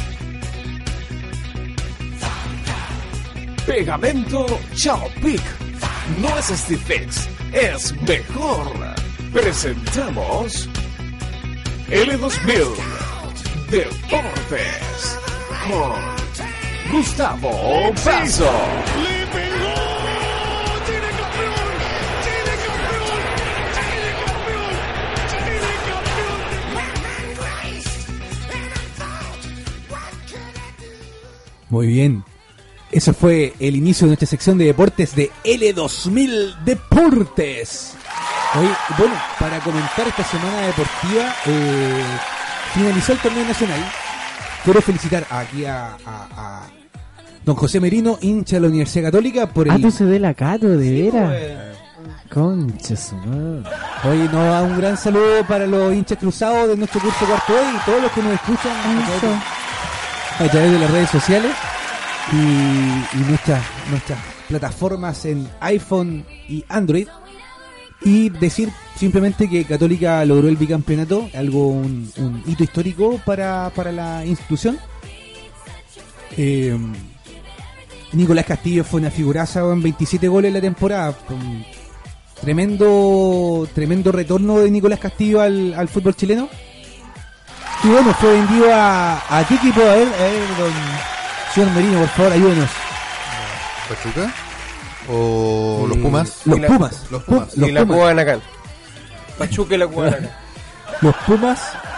Pegamento Chaopic. No es Stifex, es mejor. Presentamos L2000 Deportes con Gustavo Paso. Muy bien. Eso fue el inicio de nuestra sección de deportes de L2000 Deportes. Hoy, bueno, para comentar esta semana deportiva, finalizó el torneo nacional. Quiero felicitar aquí a don José Merino, hincha de la Universidad Católica, por el... tú se ve la Cato, de veras. Concha su madre. Hoy nos da un gran saludo para los hinchas cruzados de nuestro curso cuarto E y todos los que nos escuchan a través de las redes sociales y nuestras plataformas en iPhone y Android. Y decir simplemente que Católica logró el bicampeonato, algo un hito histórico para la institución. Nicolás Castillo fue una figuraza con 27 goles en la temporada. Con tremendo retorno de Nicolás Castillo al fútbol chileno. Y bueno, fue vendido a qué equipo, a ver, don señor Merino, por favor, ayúdenos. ¿Pachuca? ¿O los Pumas? Los Pumas. Los Pumas. Y la Cubanacán. Pachuca y la Cubanacán. Los Pumas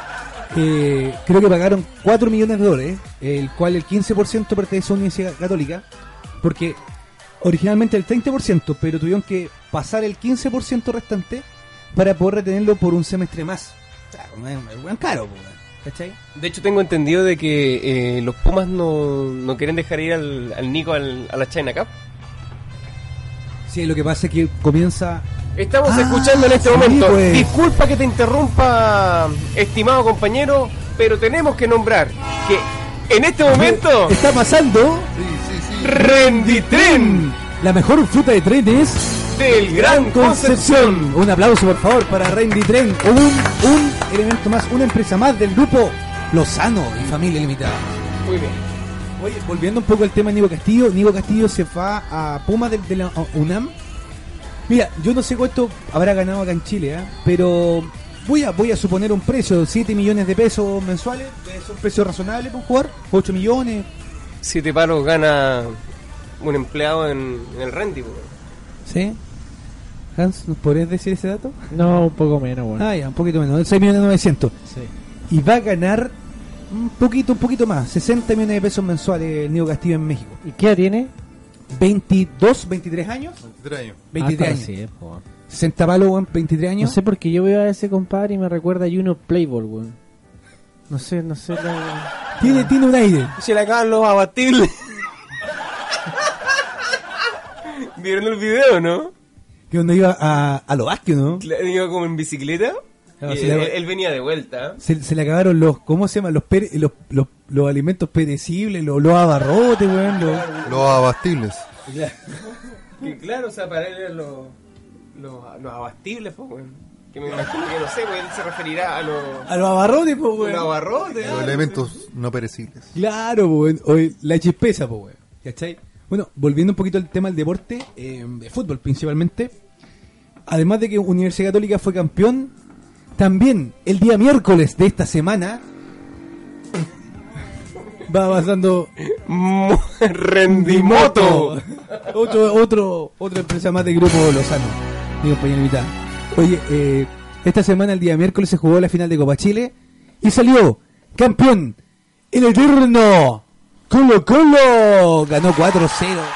creo que pagaron $4 millones, el cual el 15% pertenece a una Universidad Católica, porque originalmente el 30%, pero tuvieron que pasar el 15% restante para poder retenerlo por un semestre más. O sea, es muy caro, ¿cachai? De hecho, tengo entendido de que los Pumas no quieren dejar ir al Nico a la China Cup. Sí, lo que pasa es que comienza... Estamos escuchando en este sí, momento. pues. Disculpa que te interrumpa, estimado compañero, pero tenemos que nombrar que en este momento está pasando Renditren la mejor fruta de trenes del Gran Concepción. Un aplauso por favor para Renditren, un elemento más, una empresa más del grupo Lozano y Familia Limitada. Muy bien. Oye, volviendo un poco al tema de Nico Castillo se va a Pumas de la UNAM. Mira, yo no sé cuánto habrá ganado acá en Chile, pero voy a suponer un precio, 7 millones de pesos mensuales, es un precio razonable para un jugador, 8 millones. 7 palos gana un empleado en el Rendi. ¿Sí? Hans, ¿nos podrías decir ese dato? No, un poco menos, bueno. Ah, ya, un poquito menos, 6 millones 900. Sí. Y va a ganar un poquito más, 60 millones de pesos mensuales el Nico Castillo en México. ¿Y qué edad tiene? 22, 23 años. 23 años. 23 años. Sí, po. 60 palos, weón, 23 años. No sé por qué yo veo a ese compadre y me recuerda a Juno Playboy, weón. No sé. Tiene un aire. Se le acaban los abatibles. ¿Vieron el video, no? Que cuando iba a lo Vázquez, ¿no? Iba como en bicicleta. No, Y se le- él venía de vuelta. Se le acabaron los, ¿cómo se llama? Los alimentos perecibles, los abarrotes, weón. Los abastibles. Y claro, o sea, para él eran los abastibles, pues, weón. Que me imagino que no sé, pues él se referirá a los abarrotes, pues, weón. abarrotes. Los elementos no perecibles. Claro, pues, weón. La chispeza, pues, weón. ¿Cachai? Bueno, volviendo un poquito al tema del deporte, de fútbol principalmente. Además de que Universidad Católica fue campeón, también el día miércoles de esta semana va pasando Rendimoto. otra empresa más del grupo Lozano, mi compañero mitad. Oye, esta semana el día miércoles se jugó la final de Copa Chile y salió campeón el eterno Colo Colo. Ganó 4-0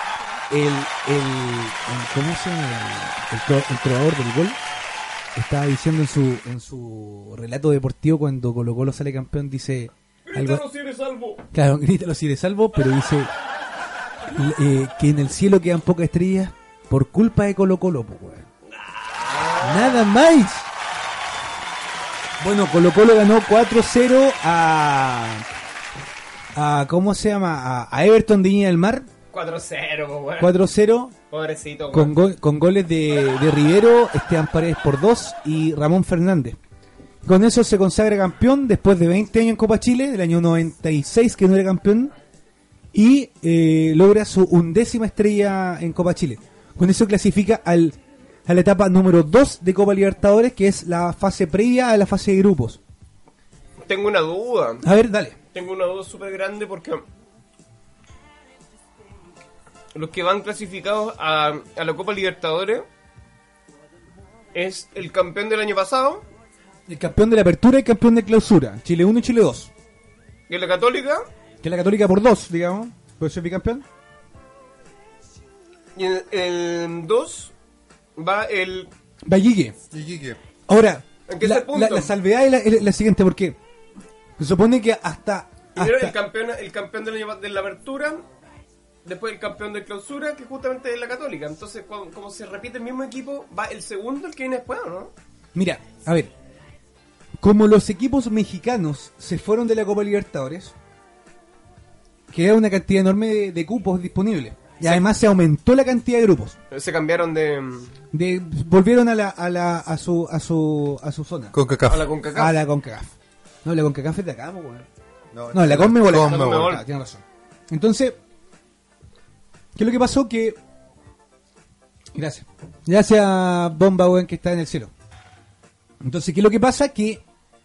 ¿cómo se llama? El trovador del gol estaba diciendo en su relato deportivo cuando Colo Colo sale campeón, dice algo, Grítalo si eres salvo. claro, grítalo si eres salvo, pero dice que en el cielo quedan pocas estrellas por culpa de Colo Colo, pues, weón. Nada más. Bueno, Colo Colo ganó 4-0 a ¿cómo se llama? A Everton de Viña del Mar, 4-0, pues, weón. 4-0 Pobrecito, con, weón. con goles de Rivero, Esteban Paredes por 2 y Ramón Fernández. Con eso se consagra campeón después de 20 años en Copa Chile, del año 96 que no era campeón, y logra su 11ª estrella en Copa Chile. Con eso clasifica a la etapa número 2 de Copa Libertadores, que es la fase previa a la fase de grupos. Tengo una duda. A ver, dale. Tengo una duda súper grande porque los que van clasificados a la Copa Libertadores es el campeón del año pasado, El campeón de la apertura y el campeón de clausura, Chile 1 y Chile 2. que es la Católica, Que es la Católica por 2, digamos. ¿Puede ser bicampeón? y en el 2 va el... Valligue. Iquique. Ahora, ¿En qué está el punto? la salvedad es la siguiente, porque se supone que hasta Primero el campeón del año de la apertura después el campeón de clausura, que justamente es la Católica. Entonces, como se repite el mismo equipo, va el segundo el que viene después, ¿o no? Mira, a ver, como los equipos mexicanos se fueron de la Copa Libertadores, queda una cantidad enorme de cupos disponibles. Y además se aumentó la cantidad de grupos. Se cambiaron de Volvieron a su zona. CONCACAF. a la CONCACAF. A la CONCACAF. No, la CONCACAF es de acá, pues, weón. No, la CONMEBOL. CONMEBOL. Claro, tienes razón. Entonces, ¿qué es lo que pasó? Que... Gracias. Gracias, Bomba, weón, que está en el cielo. Entonces, ¿qué es lo que pasa? Que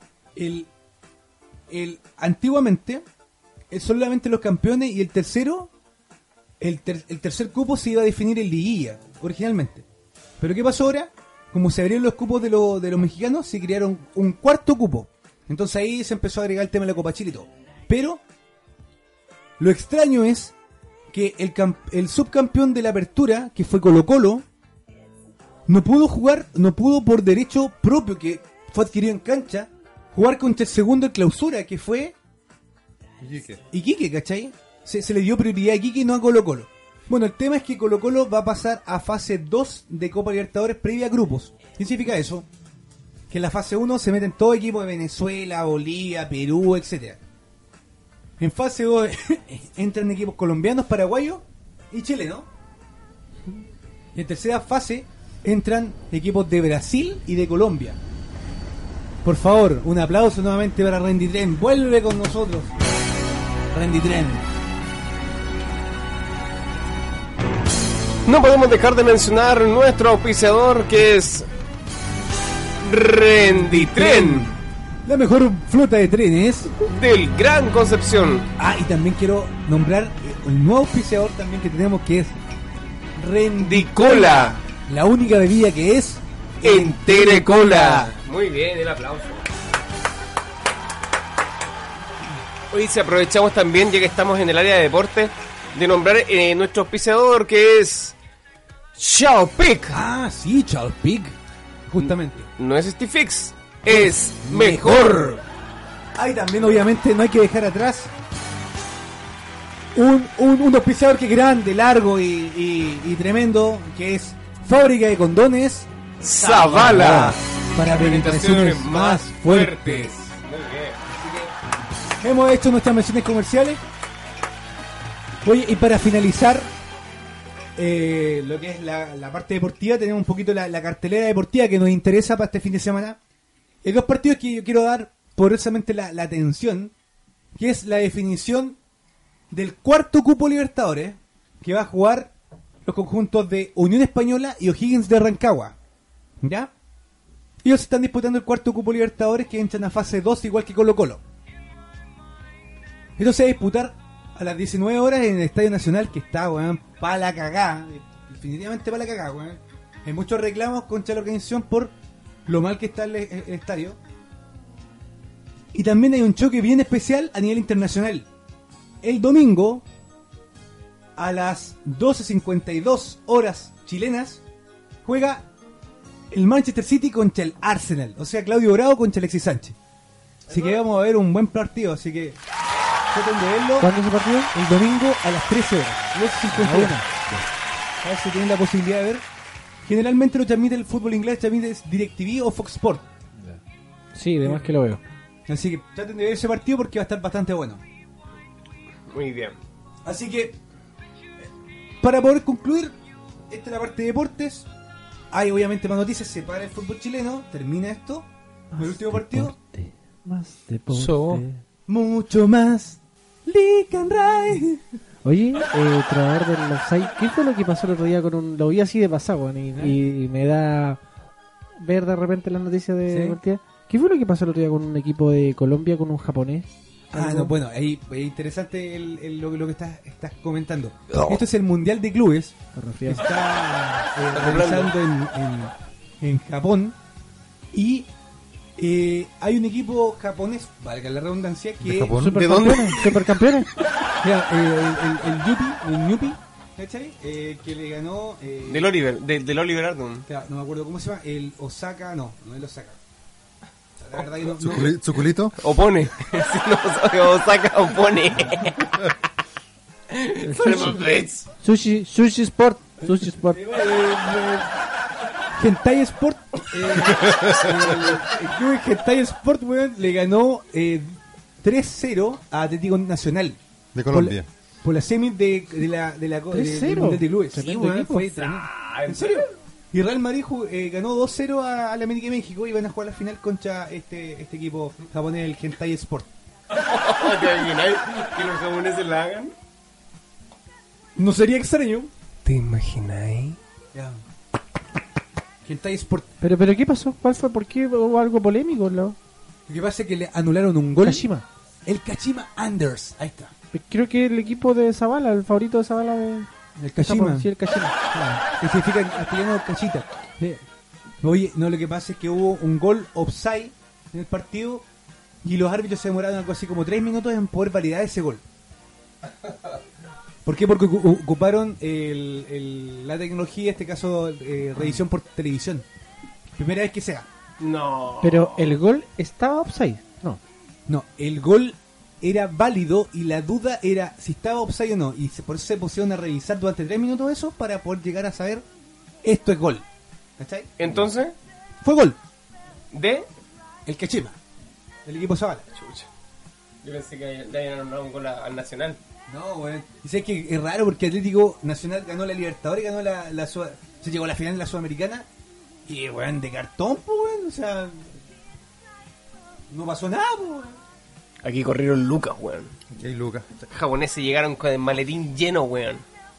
antiguamente, solamente los campeones y el tercero, el tercer cupo se iba a definir en liguilla, originalmente. Pero ¿qué pasó ahora? Como se abrieron los cupos de los mexicanos, se crearon un cuarto cupo. Entonces ahí se empezó a agregar el tema de la Copa Chile y todo. Pero lo extraño es que el subcampeón de la apertura, que fue Colo-Colo, no pudo por derecho propio que fue adquirido en cancha, jugar contra el segundo en clausura, que fue Iquique, ¿cachai? Se le dio prioridad a Iquique y no a Colo-Colo. Bueno, el tema es que Colo-Colo va a pasar a fase 2 de Copa Libertadores previa a grupos. ¿Qué significa eso? Que en la fase 1 se meten todo equipo de Venezuela, Bolivia, Perú, etcétera. En fase 2 entran equipos colombianos, paraguayos y chilenos. Y en tercera fase entran equipos de Brasil y de Colombia. Por favor, un aplauso nuevamente para Randy Tren. Vuelve con nosotros. Randy Tren. No podemos dejar de mencionar nuestro auspiciador, que es Renditren, La mejor flota de trenes. del Gran Concepción. Ah, y también quiero nombrar el nuevo auspiciador también que tenemos, que es Rendicola, la única bebida que es Enterecola. Muy bien, el aplauso. Hoy si aprovechamos también, ya que estamos en el área de deporte, de nombrar nuestro auspiciador, que es Xiaopik. Ah, sí, Chalpic. Justamente. No es Stifix, es mejor. Ahí también, obviamente, no hay que dejar atrás un auspiciador que es grande, largo y tremendo, que es Fábrica de Condones Zavala, para penetraciones más fuertes. Hemos hecho nuestras menciones comerciales. Oye, y para finalizar lo que es la parte deportiva, tenemos un poquito la cartelera deportiva que nos interesa para este fin de semana. Hay dos partidos que yo quiero dar poderosamente la atención, que es la definición del cuarto cupo Libertadores, que va a jugar los conjuntos de Unión Española y O'Higgins de Rancagua. ¿Ya? Ellos están disputando el cuarto cupo Libertadores, que entran a fase 2 igual que Colo-Colo. Esto se va a disputar a las 19 horas en el Estadio Nacional, que está, weón, pa' la cagá. Definitivamente pa' la cagá, weón. Hay muchos reclamos contra la organización por lo mal que está el estadio. Y también hay un choque bien especial a nivel internacional. El domingo, a las 12:52 horas chilenas, juega el Manchester City contra el Arsenal. O sea, Claudio Bravo contra Alexis Sánchez. Así que vamos a ver un buen partido, así que traten de verlo. ¿Cuándo es el partido? El domingo a las 13 horas, 12:51. A ver si tienen la posibilidad de ver. Generalmente lo transmite el fútbol inglés, transmite DirecTV o Fox Sport. Sí, de más que lo veo. Así que traten de ver ese partido porque va a estar bastante bueno. Muy bien. Así que, para poder concluir, esta es la parte de deportes. Hay obviamente más noticias, se para el fútbol chileno, termina esto, el último partido. Más deporte. Mucho más. Lican Ray. Oye, trovador del offside, ¿qué fue lo que pasó el otro día con un... Lo vi así de pasado, weón, y me da ver de repente las noticias de ¿Sí? deportiva. ¿Qué fue lo que pasó el otro día con un equipo de Colombia con un japonés? Ah, no, bueno, ahí es interesante lo que estás comentando. Esto es el Mundial de Clubes que está realizando en Japón. Y hay un equipo japonés, valga la redundancia, que ¿De Japón? ¿Supercampeones? ¿Supercampeones? Mira, el Newpi, ¿cachai? Que le ganó... Del Oliver Ardon. no me acuerdo cómo se llama, el Osaka, no es el Osaka. La verdad que no, ¿Su culito? Opone. Si no sabe Osaka, opone. Sushi Sport. Sushi Sport. Hentai Sport. El club Hentai Sport, weón, le ganó 3-0 a Atlético Nacional. De Colombia. Por la semi de la 3-0. del Mundial de Clubes. Sí, Tremendo weón, equipo. fue tremendo. ¿En serio? Y Real Madrid ganó 2-0 a la América de México y van a jugar la final contra este equipo japonés, el Hentai Sport. ¿Te imagináis que los japoneses la hagan? No sería extraño. ¿Te imagináis? Ya. Hentai Sport. Pero ¿qué pasó? ¿Cuál fue? ¿Por qué hubo algo polémico? Lo que pasa es que le anularon un gol. Kashima. El Kashima Anders. Ahí está. Creo que el equipo de Zavala, el favorito de Zavala de... El Kashima. Sí, el Kashima. Que significa en castellano cachita. Oye, no, lo que pasa es que hubo un gol offside en el partido y los árbitros se demoraron algo así como 3 minutos en poder validar ese gol. ¿Por qué? Porque ocuparon la tecnología, en este caso revisión por televisión. Primera vez que sea. No. Pero el gol estaba offside. No, el gol era válido y la duda era si estaba offside o no. Y por eso se pusieron a revisar durante 3 minutos eso para poder llegar a saber esto es gol. ¿Cachai? Entonces, Fue gol. ¿de? El Kashima. El equipo Zavala. Chucha. Yo pensé que le habían nombrado un gol al Nacional. No, weón. Y sabes que es raro porque Atlético Nacional ganó la Libertadores, ganó se llegó a la final de la Sudamericana y, weón, de cartón, pues, weón. O sea, no pasó nada, pues, weón. Aquí corrieron lucas, weón. Aquí hay Lucas. Japoneses llegaron con el maletín lleno, weón.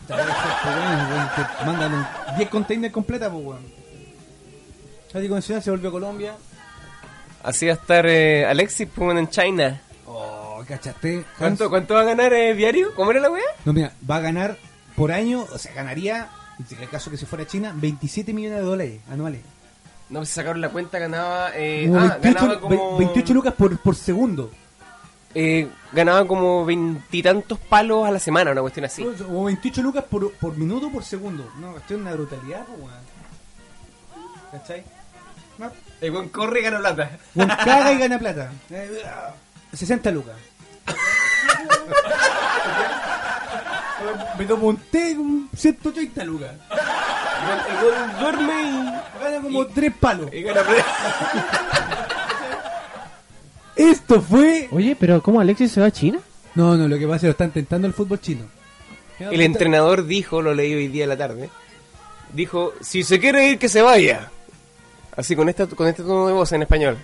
Te mandan 10 containers completa, pues, weón. Atlético Nacional se volvió a Colombia. Así va a estar Alexis, pues, en China. Oh, ¿cachaste? ¿Cuánto va a ganar diario? ¿Cómo era la weá? No, mira, va a ganar por año, o sea, ganaría, en el caso que se fuera a China, 27 millones de dólares anuales. No, si sacaron la cuenta, ganaba... Como 28, ganaba como... 28 lucas por segundo. Ganaba como 20 y tantos palos a la semana, una cuestión así. O 28 lucas por minuto por segundo. No, esto es una brutalidad, pues, weón. ¿Cachai? No. El buen corre y gana plata. Weón caga y gana plata. 60 lucas. Me tomo un té con 130 lucas. El gol duerme y... Gana como 3 palos. Y gana plata. Esto fue... Oye, pero ¿cómo Alexis se va a China? No, lo que pasa es que lo están tentando el fútbol chino. El entrenador dijo, lo leí hoy día a la tarde, dijo, si se quiere ir, que se vaya. Así, con este tono de voz en español.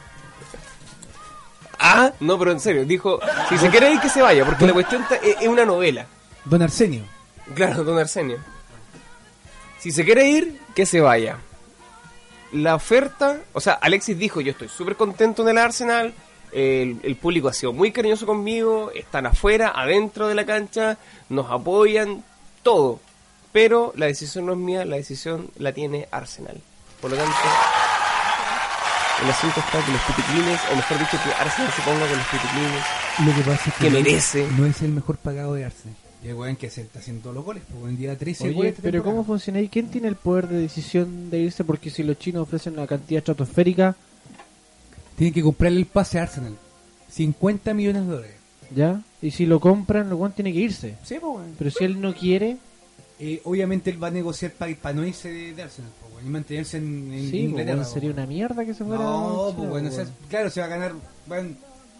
Ah, no, pero en serio, dijo, si se quiere ir, que se vaya, porque la cuestión es una novela. Don Arsenio. Claro, don Arsenio. Si se quiere ir, que se vaya. La oferta, o sea, Alexis dijo, yo estoy súper contento en el Arsenal, el público ha sido muy cariñoso conmigo, están afuera, adentro de la cancha, nos apoyan, todo. Pero la decisión no es mía, la decisión la tiene Arsenal. Por lo tanto, el asunto está que los pitiquines, o mejor dicho, que Arsenal se ponga con los pitiquines. Lo que pasa es que merece. No es el mejor pagado de Arsenal. Y el weón que se está haciendo todos los goles, porque en día 13 Oye, goles. pero ¿cómo funciona ahí? ¿Quién tiene el poder de decisión de irse? Porque si los chinos ofrecen una cantidad estratosférica, Tienen que comprarle el pase a Arsenal. 50 millones de dólares. ¿ya? Y si lo compran, el weón tiene que irse. Sí, pues, weón. Pero si él no quiere, Obviamente él va a negociar para no irse de Arsenal, pues, weón, y mantenerse en sí, Inglaterra. weón, sería una mierda que se fuera. No, a pues bueno, o sea, weón. claro, se va a ganar weón,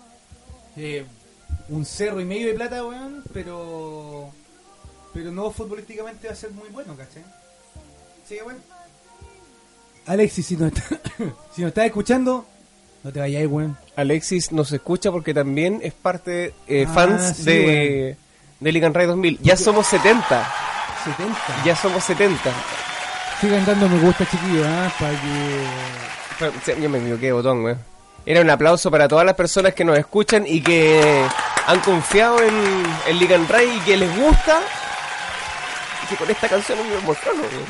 un cerro y medio de plata, weón, pero no futbolísticamente va a ser muy bueno, ¿cachai? Sí, bueno. Alexis, si nos estás escuchando, no te vayas, weón. Alexis nos escucha porque también es parte Ah, fans sí, de Ligan Ray 2000. Ya somos 70. 70. Ya somos 70. Sigan dando me gusta, chiquillos, para que... Pero, sí, yo me equivoqué, botón, güey. Era un aplauso para todas las personas que nos escuchan y que han confiado en Ligan Ray y que les gusta. Y que con esta canción me emociono, güey.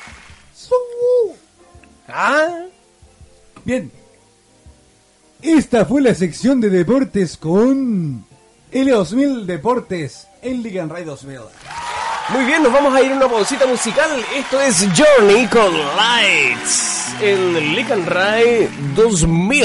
Ah, Bien. Esta fue la sección de deportes con L2000 Deportes en Ligan Ray 2000. muy bien, nos vamos a ir a una pausita musical. Esto es Journey con Lights en Ligan Ray 2000.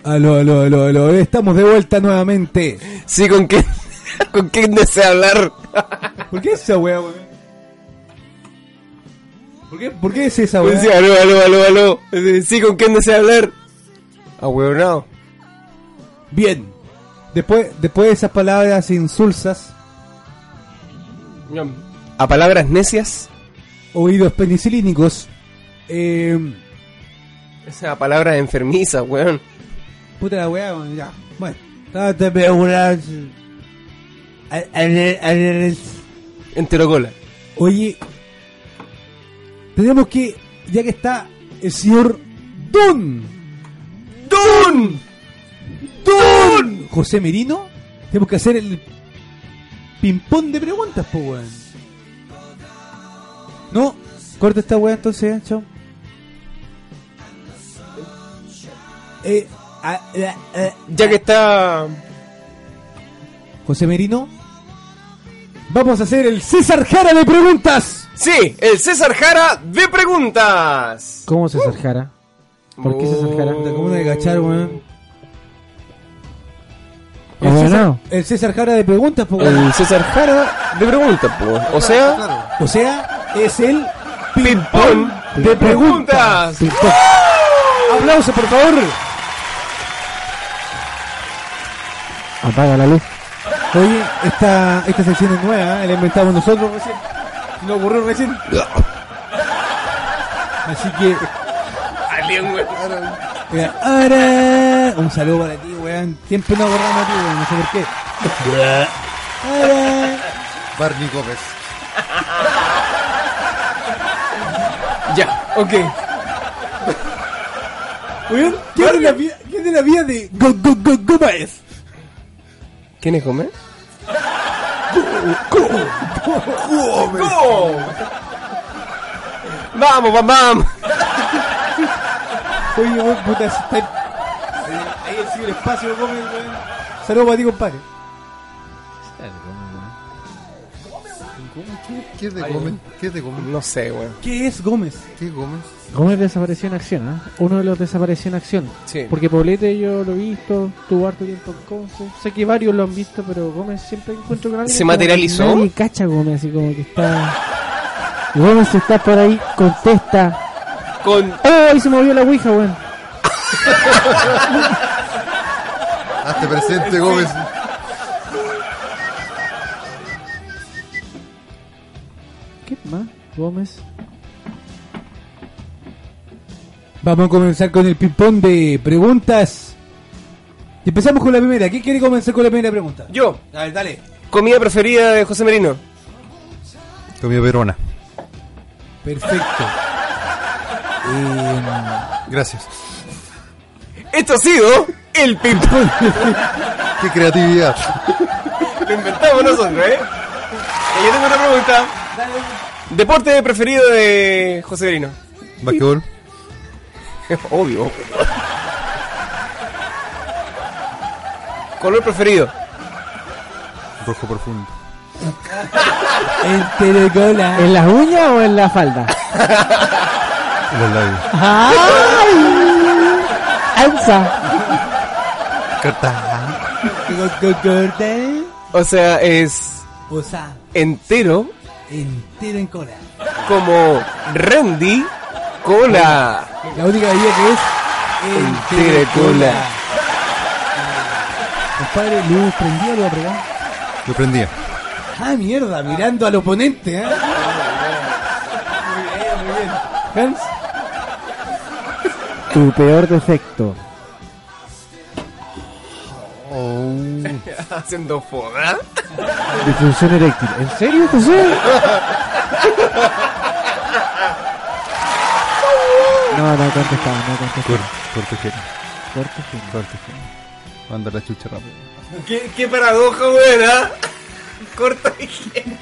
Aló. Estamos de vuelta nuevamente. Sí, ¿con quién? ¿Con quién desea hablar? ¿Por qué es esa weá, weón? ¿Por qué es esa weá? Sí, aló. Sí, ¿con quién desea hablar? Ahueonado. Bien. Después de esas palabras insulsas, A palabras necias. oídos penicilínicos, Esa palabra enfermiza, weón. puta la weá, weón, ya. Bueno. Trate de augurar. Enterocola. Oye, tenemos que, ya que está el señor Don José Merino, tenemos que hacer el ping-pong de preguntas, po, weón. No, corta esta weá entonces, chao. Ya que está... José Merino, vamos a hacer el César Jara de preguntas. Sí, el César Jara de preguntas. ¿Cómo César Jara? ¿Por qué César Jara? ¿Cómo de agachar, weón? Bueno. El César Jara de preguntas, po, weón. El César Jara de preguntas, pues. O sea, es el ping-pong de preguntas. Aplausos, por favor. Apaga la luz. Oye, esta sección es nueva, la inventamos nosotros recién. Nos ocurrió recién. Así que, Alien, weón. ahora, un saludo para ti, weón. Siempre nos acordamos a ti, weón, no sé por qué. Ahora, Barney Gómez. Ya, ok. weón, ¿qué es de la vida de Gómez? ¿Quién es Gómez? Vamos. Oye, weón, puta, está ahí el ciberespacio, Gómez, weón. Saludos para ti, compadre. ¿Qué es de Gómez? ¿Qué es de Gómez? No sé, weón. ¿Qué es Gómez? ¿Qué es Gómez? Gómez desapareció en acción, ¿eh? Uno de los desapareció en acción. Sí. Porque Poblete yo lo he visto, tuvo harto tiempo en Conce. Sé que varios lo han visto, pero Gómez siempre encuentro con alguien. ¿Se como que materializó? Nadie cacha a Gómez, así como que está... Gómez está por ahí, contesta. Con... ¡Oh! Ahí se movió la ouija, weón. Hazte presente, Gómez. ¿Qué más? Gómez. Vamos a comenzar con el ping-pong de preguntas. Y empezamos con la primera. ¿Quién quiere comenzar con la primera pregunta? Yo, A ver, dale. comida preferida de José Merino. Comida perona. Perfecto. Gracias. Esto ha sido el ping-pong. Qué creatividad. Lo inventamos nosotros, ¿eh? Y yo tengo una pregunta. Deporte preferido de José Merino. Basquetbol. Obvio. Color preferido. Rojo profundo. Enterocola. ¿En las uñas o en la falda? Los labios. ¡Ay! ¡Ansa! Carta. O sea, es O sea, entero entero en cola. como Randy Cola. La única bebida que es Enterocola. Compadre, luz prendida, lo apagado. Lo prendía. Ah, mierda, mirando al oponente, ¿eh? Muy bien. Hans, Tu peor defecto. Oh. Haciendo foda. Disfunción eréctil. ¿En serio, José? No contestaba. Corte genio. Corte genio. Corte genio. Manda la chucha rápido. Qué paradoja, buena. Corta y genio.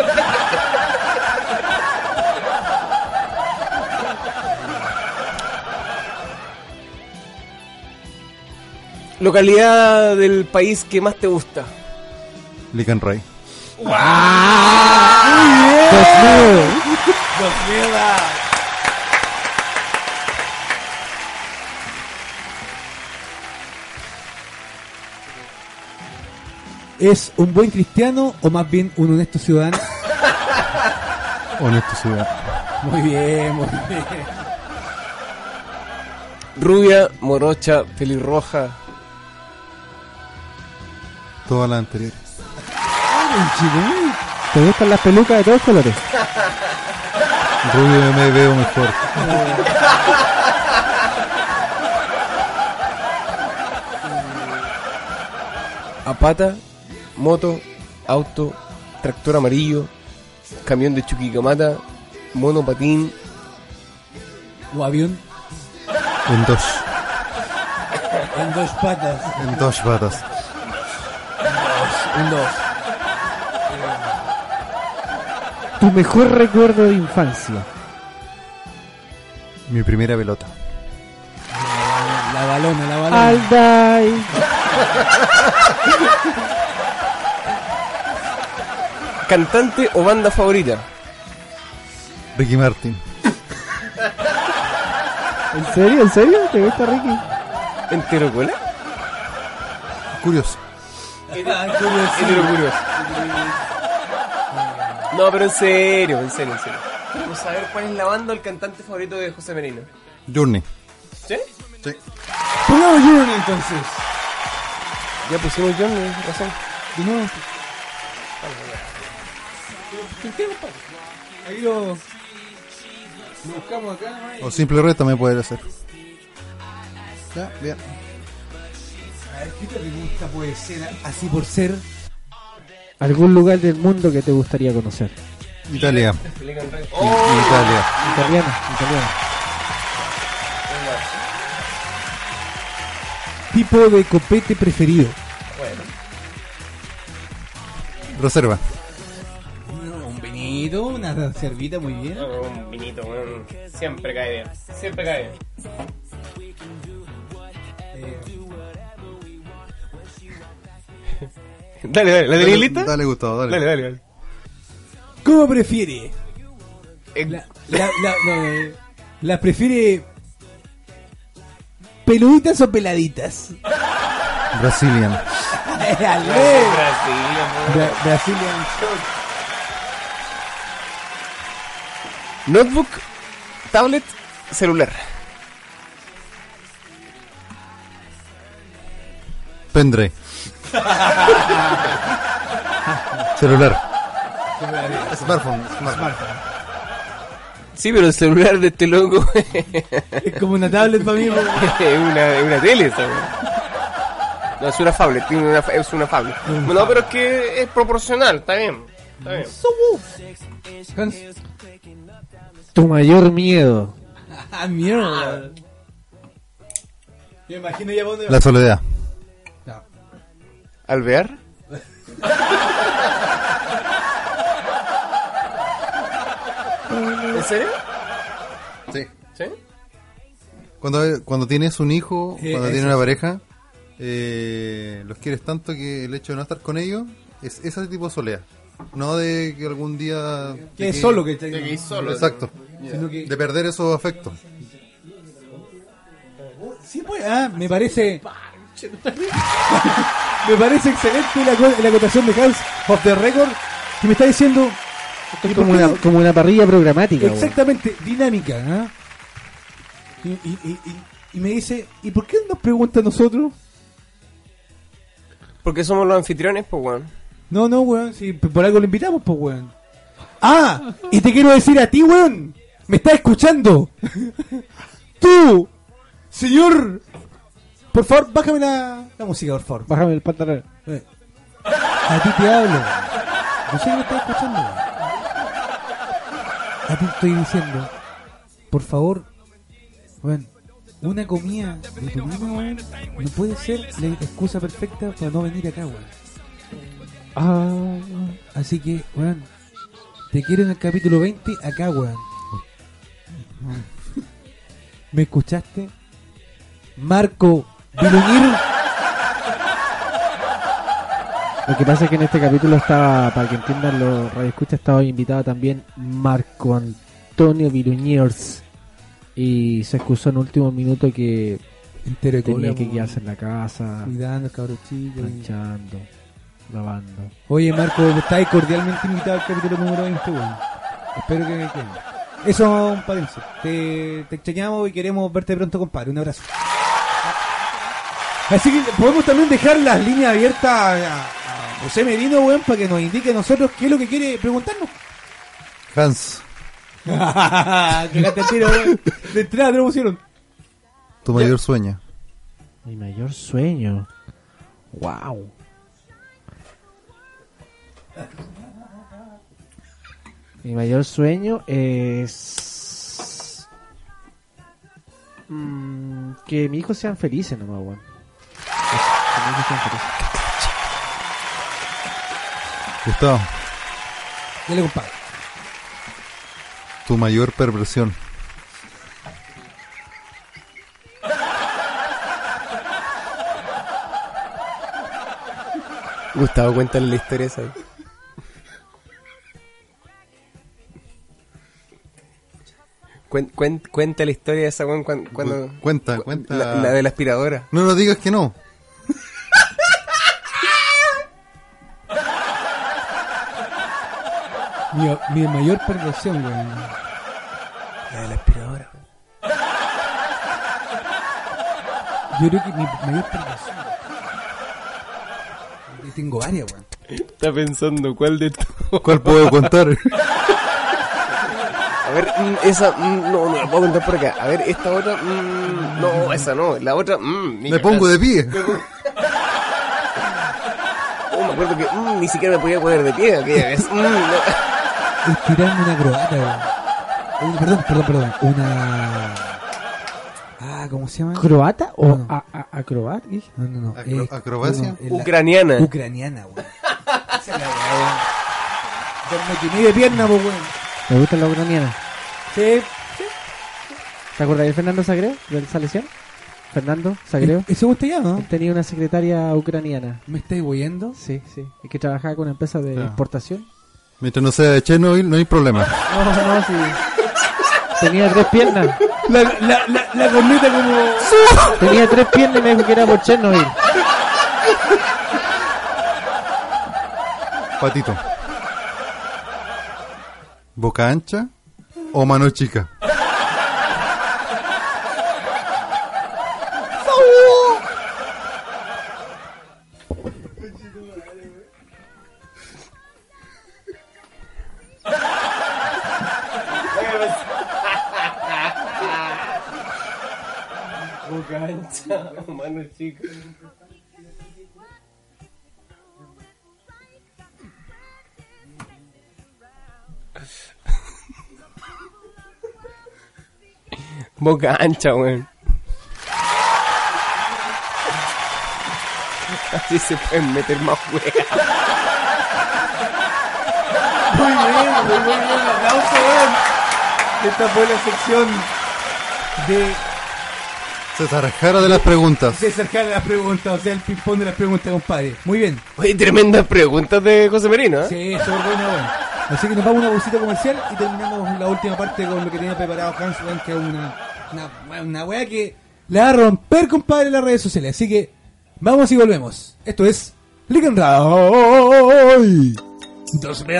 Localidad del país que más te gusta. Lican Ray. ¿Es un buen cristiano o más bien un honesto ciudadano? Honesto ciudad. Muy bien, muy bien. Rubia, morocha, pelirroja. Todas las anteriores. ¿Te gustan las pelucas de todos colores? Rubio me veo mejor. A pata, moto, auto, tractor amarillo, camión de Chuquicamata, monopatín, O avión En dos. en dos patas. En dos patas. En dos. Tu mejor recuerdo de infancia. Mi primera pelota. La balona, la balona. Alday. cantante o banda favorita. Ricky Martin. ¿En serio? ¿En serio? ¿Te gusta Ricky? ¿Entero cola? Curioso. Entero curioso. No, pero en serio. Queremos saber cuál es la banda o el cantante favorito de José Merino. Journey. ¿Sí? Sí. Pongamos Journey entonces. Ya pusimos John, razón. De nuevo. Ahí lo buscamos acá. O simple red también puede ser. Ya, bien. A ver, ¿qué pregunta puede ser así por ser? ¿Algún lugar del mundo que te gustaría conocer? Italia. Oh, Italia. Italiano. Tipo de copete preferido. Reserva. Un vinito, una cervita, muy bien. un vinito, weón. Siempre cae bien. Dale, ¿la tenéis lista? Dale, Gustavo, dale. Dale. ¿Cómo prefiere? Eh, ¿Las prefiere peluditas o peladitas? Brazilian. Brazilian. Notebook, tablet, celular. Pendrive. Celular. Smartphone. Sí, pero el celular de este loco Es como una tablet para mí. es una tele, ¿sabes? No, es una tablet, es una tablet. No, pero es que es proporcional, está bien. Hans. Tu mayor miedo. Ah, mierda. Me imagino ya dónde La soledad. ¿Alvear? ¿En serio? Sí. ¿Sí? Cuando tienes un hijo, Sí, cuando eso tienes una sí. pareja, los quieres tanto que el hecho de no estar con ellos es ese tipo de soledad. No de que algún día... que es solo que Exacto. sino que De perder esos afectos. sí, pues, me parece me parece excelente la acotación de Hans of the Record que me está diciendo Esto es como una parrilla programática. weón. exactamente dinámica, ¿ah? Y me dice, ¿y por qué nos pregunta a nosotros? Porque somos los anfitriones, pues, weón. No, weón, si por algo lo invitamos, pues, weón. Y te quiero decir a ti, weón, me estás escuchando. Tú, señor, por favor, bájame la música, por favor. Bájame el pantalón. A ti te hablo. Yo sé que me estás escuchando, weón. A ti te estoy diciendo, por favor, weón, una comida de tu niño, weón, no puede ser la excusa perfecta para no venir acá, weón. Así que, weón, te quiero en el capítulo 20 acá, weón. ¿Me escuchaste? Marco Viluñir. Lo que pasa es que en este capítulo estaba, para que entiendan los radioescuchas, estaba invitado también Marco Antonio Viluñers. Y se excusó en último minuto que Entero de tenía cola, que weón. quedarse en la casa, Cuidando, cabrón chico. planchando. Lavando. Oye, Marco, estáis cordialmente invitado al capítulo número 20, weón. Espero que... Eso, compadre. Te extrañamos y queremos verte pronto, compadre. Un abrazo. Así que podemos también dejar las líneas abiertas a José Merino, weón, para que nos indique a nosotros qué es lo que quiere preguntarnos. Hans, Que gata el tiro, weón. De entrada te lo pusieron. tu mayor sueño. Mi mayor sueño. Wow. Mi mayor sueño es que mis hijos sean felices nomás, weón. Que mis hijos sean felices. Gustavo, Dale, compadre. tu mayor perversión. Gustavo, cuéntale la historia esa. Cuenta la historia de esa weón cuando Cuenta. la de la aspiradora. No nos digas que no. Mi mayor perversión, weón. La de la aspiradora. Yo creo que mi mayor perversión. Y tengo varias, weón. Está pensando cuál de todos. ¿Cuál puedo contar? A ver, esa, no la puedo contar por acá. A ver, esta otra, no, esa no. La otra, Me pongo de pie. Me acuerdo que ni siquiera me podía poner de pie aquella vez. No. Estirarme una croata, weón. Perdón. ¿Cómo se llama? ¿Croata o No. acrobat? No. ¿Acrobacia? Ucraniana. Ucraniana, weón. Esa es la weón. Me quemé de pierna, pues, weón. ¿Me gusta la ucraniana? Sí. ¿Te acuerdas de Fernando Sagreo? ¿De Salesiano? Fernando Sagreo. ¿Eso usted ya, no? Él tenía una secretaria ucraniana. ¿Me estáis oyendo? Sí. Es que trabajaba con una empresa de exportación. Mientras no sea de Chernobyl, no hay problema. No, sí. Tenía 3 piernas. La corneta como... Tenía 3 piernas y me dijo que era por Chernobyl. Patito. ¿Boca ancha o mano chica? Boca ancha o mano chica. Boca ancha, weón. Así se pueden meter más weas. Muy bien. Aplauso, weón. Esta fue la sección de César Jara de las preguntas. César Jara de las preguntas, o sea, el ping-pong de las preguntas, compadre. Muy bien. Oye, tremendas preguntas de José Merino, ¿eh? Sí, súper buena, weón. Así que nos vamos a una bolsita comercial y terminamos la última parte con lo que tenía preparado Hans, weón, que es una weá que le va a romper, compadre, en las redes sociales. Así que vamos y volvemos. Esto es Ligan Roy 2000.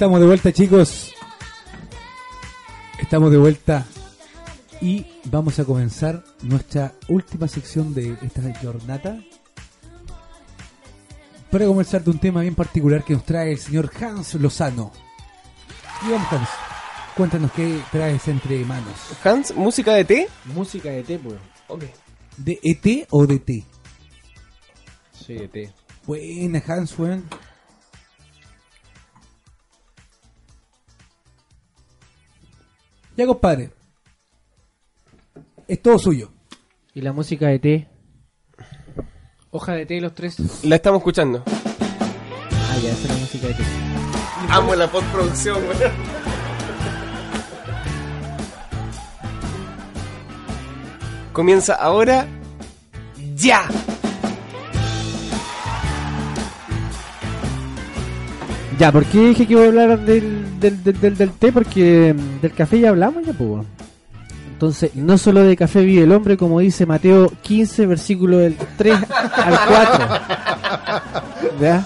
Estamos de vuelta, chicos. Estamos de vuelta y vamos a comenzar nuestra última sección de esta jornada. Para comenzar de un tema bien particular que nos trae el señor Hans Lozano. Y vamos, Hans, cuéntanos qué traes entre manos. Hans, ¿música de té? Música de té, pues. Ok. ¿De ET o de T? Sí, de té. Buena, Hans, weón. Ya, compadre. Es todo suyo. ¿Y la música de té? Hoja de té, los tres. La estamos escuchando. Ah, ya, esa es la música de té. Amo la postproducción, weón. Comienza ahora. ¡Ya! Ya, ¿por qué dije que voy a hablar del té? Porque del café ya hablamos ya, pues. Entonces, no solo de café vive el hombre, como dice Mateo 15, versículo del 3 al 4. ¿Ya?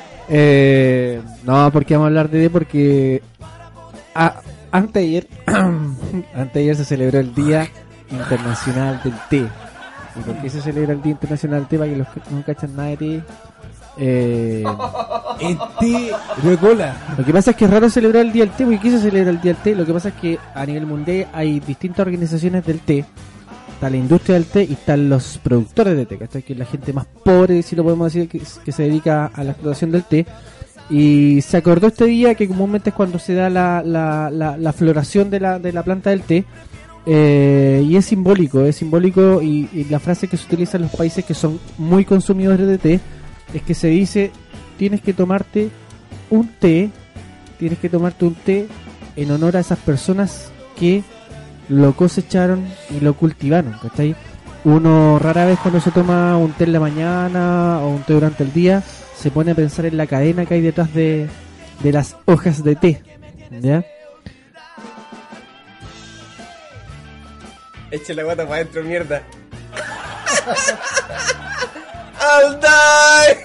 No, ¿por qué vamos a hablar de té? Porque anteayer se celebró el Día Internacional del Té. ¿Y por qué se celebra el Día Internacional del Té? Para que los que no cachan nada de té. El té de cola. Lo que pasa es que es raro celebrar el Día del Té, porque ¿qué se celebra el Día del Té? Lo que pasa es que a nivel mundial hay distintas organizaciones del té. Está la industria del té y están los productores de té, ¿cachai? Que es la gente más pobre, si lo podemos decir, que se dedica a la explotación del té. Y se acordó este día que comúnmente es cuando se da la floración de la planta del té. Y es simbólico y la frase que se utiliza en los países que son muy consumidores de té es que se dice: tienes que tomarte un té en honor a esas personas que lo cosecharon y lo cultivaron, ¿cachai? Uno rara vez cuando se toma un té en la mañana o un té durante el día se pone a pensar en la cadena que hay detrás de las hojas de té, ¿ya? Eche la guata para adentro, mierda. I'll die.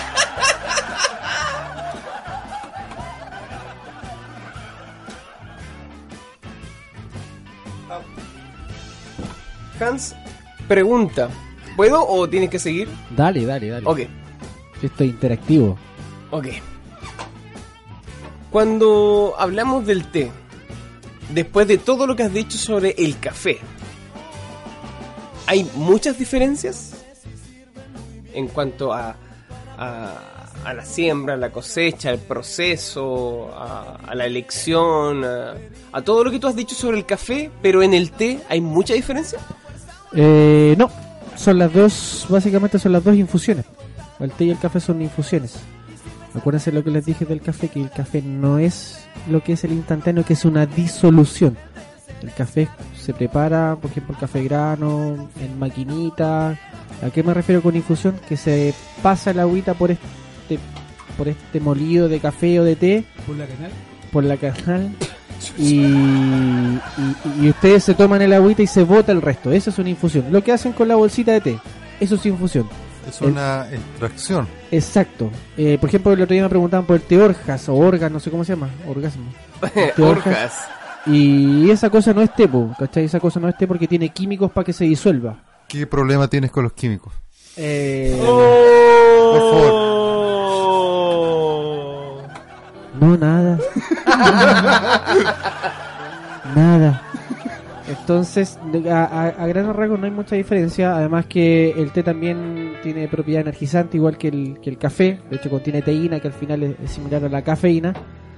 Hans pregunta: ¿puedo o tienes que seguir? Dale. Ok. Esto es interactivo. Ok. Cuando hablamos del té, después de todo lo que has dicho sobre el café, ¿hay muchas diferencias en cuanto a la siembra, a la cosecha, al proceso, a la elección, a todo lo que tú has dicho sobre el café, pero en el té hay mucha diferencia? No, básicamente son las dos infusiones. El té y el café son infusiones. Acuérdense lo que les dije del café, que el café no es lo que es el instantáneo, que es una disolución. El café se prepara, por ejemplo, el café grano, en maquinita. ¿A qué me refiero con infusión? Que se pasa el agüita por este molido de café o de té. Por la canal. Y ustedes se toman el agüita y se bota el resto. Eso es una infusión. Lo que hacen con la bolsita de té, eso es infusión. Es una extracción. Exacto. Por ejemplo, el otro día me preguntaban por el té Orjas o Orgas, no sé cómo se llama. Orgasmo. Orjas. Y esa cosa no es té, ¿cachai? Esa cosa no es té porque tiene químicos para que se disuelva. ¿Qué problema tienes con los químicos? Por favor. No, nada. Nada. Entonces, a gran rasgos no hay mucha diferencia. Además que el té también tiene propiedad energizante, igual que el café. De hecho, contiene teína, que al final es similar a la cafeína.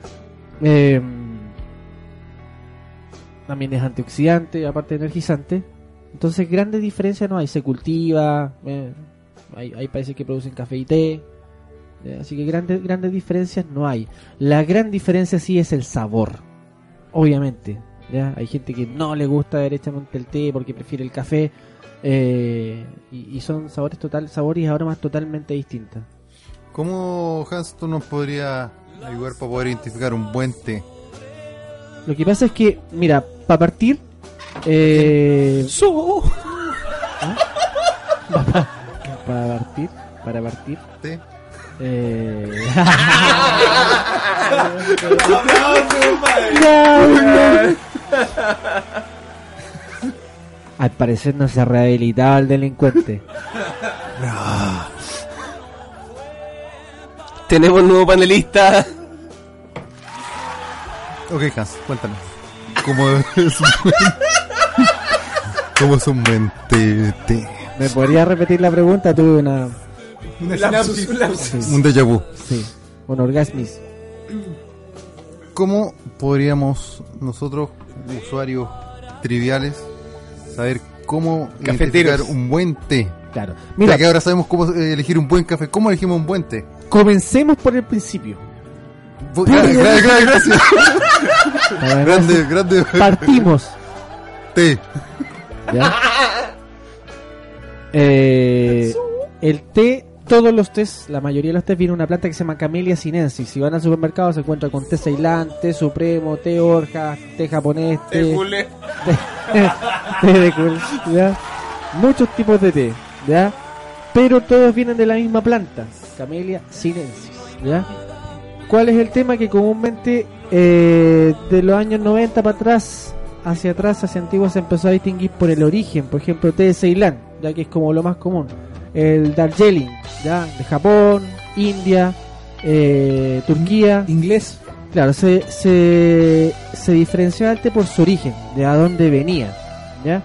También es antioxidante, aparte de energizante. Entonces, grandes diferencias no hay. Se cultiva. Hay países que producen café y té. Así que grandes diferencias no hay. La gran diferencia sí es el sabor. Obviamente. ¿Ya? Hay gente que no le gusta derechamente el té porque prefiere el café. Y son sabores y aromas totalmente distintas. ¿Cómo, Hans, tú nos podrías ayudar para poder identificar un buen té? Lo que pasa es que, mira, para partir... Para partir... ¿Té? Al parecer no se ha rehabilitado el delincuente. Tenemos un nuevo panelista. Ok, Hans, cuéntanos. ¿Cómo es un buen té? ¿Me podría repetir la pregunta? Tuve una... Una Lapsus, sinapsis. lapsus. Un déjà vu. Sí, un orgasmis. ¿Cómo podríamos nosotros, usuarios triviales, saber cómo Cafeteros. identificar un buen té? Claro. Mira Mira, que ahora sabemos cómo elegir un buen café. ¿Cómo elegimos un buen té? comencemos por el principio. Gracias. Grande Partimos. té. ¿Ya? El té, todos los tés, la mayoría de los tés viene de una planta que se llama Camellia sinensis. Si van al supermercado se encuentra con té Ceilán, té supremo, té Orja, té japonés, té de cul, ¿ya? Muchos tipos de té, ¿ya? Pero todos vienen de la misma planta, Camellia sinensis, ¿ya? ¿Cuál es el tema? Que comúnmente de los años 90 para atrás, hacia antiguos, se empezó a distinguir por el origen. Por ejemplo, té de Ceilán, ya que es como lo más común. El Darjeeling, ya, de Japón, India, Turquía. Inglés. Claro, se diferenciaba el té por su origen, de a dónde venía, ¿ya?